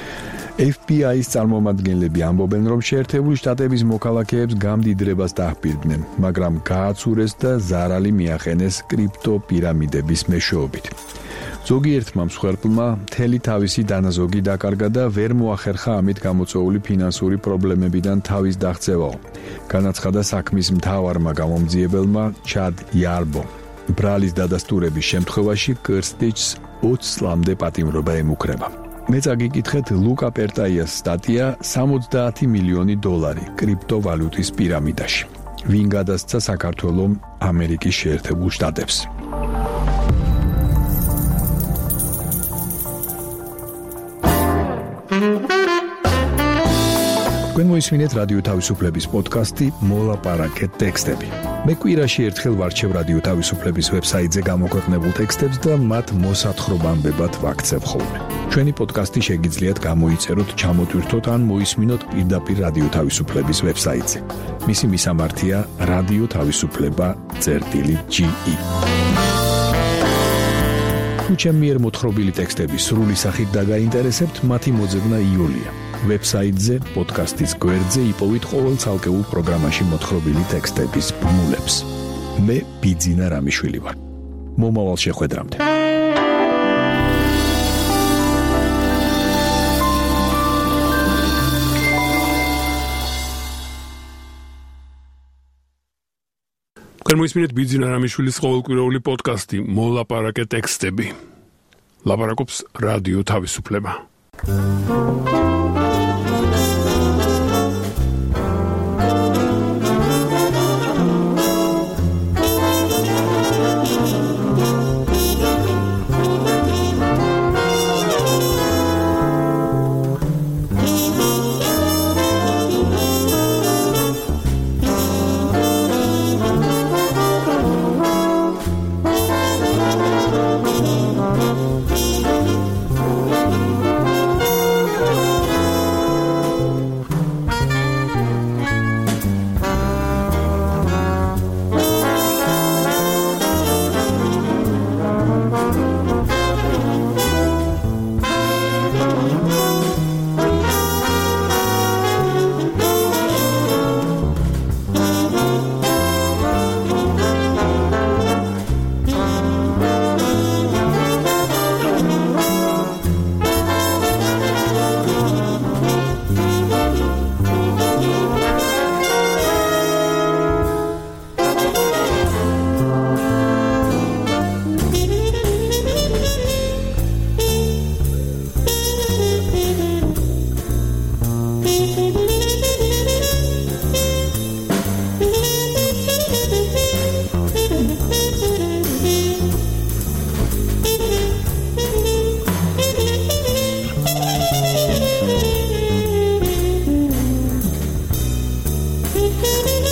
FBI-ის წარმომადგენლები ამბობენ, რომ შეერთებული შტატების მოქალაქეებს გამდიდრებას დაჰპირდნენ, მაგრამ გააცურეს და ზარალი მიახენეს კრიპტოპირამიდების მეშვეობით. ზოგიერთმა მსხვერპლმა მთელი თავისი დანაზოგი დაკარგა და ვერ მოახერხა ამით გამოწვეული ფინანსური პრობლემებიდან თავის დაღწევაო. განაცხადა საქმის მთავარმა გამომძიებელმა ჩად იარბო. ბრალის დადასტურების შემთხვევაში კრსტიჩს 20 წლამდე პატიმრობა ემუქრება. მე წაგიკითხეთ ლუკა პერტაიას სტატია 70 მილიონი დოლარი კრიპტოვალუტის პირამიდაში. ვინ გადასცა საქართველოს ამერიკის შეერთებულ შტატებს. თქვენ მოისმინეთ რადიო თავისუფლების პოდკასტი მოლაპარაკე ტექსტები. მე კვირაში ერთხელ ვარჩევ რადიო თავისუფლების ვებსაიტზე გამოქვეყნებულ ტექსტებს და მათ მოსათხრობამდებად ვაქცევ ხოლმე. ჩვენი პოდკასტი შეგიძლიათ გამოიწეროთ, ჩამოტვირთოთ ან მოისმინოთ პირდაპირ რადიო თავისუფლების ვებსაიტზე. მისი მისამართია radiotavisufleba.ge. თუ ჩემი მიერ მოთხრობილი ტექსტები სრული სახით დაგაინტერესებთ, მათი მოძებნა იოლია. ვებსაიტზე, პოდკასტის გვერდზე იპოვით ყოველ ცალკეულ პროგრამაში მოთხრობილი ტექსტების ბმულებს. მე ბიძინა რამიშვილი ვარ. მომავალ შეხვედრამდე. თქვენ მოისმინეთ ბიძინა რამიშვილის ყოველკვირეული პოდკასტი მოლაპარაკე ტექსტები. ლაპარაკობს რადიო თავისუფლება. Thank you.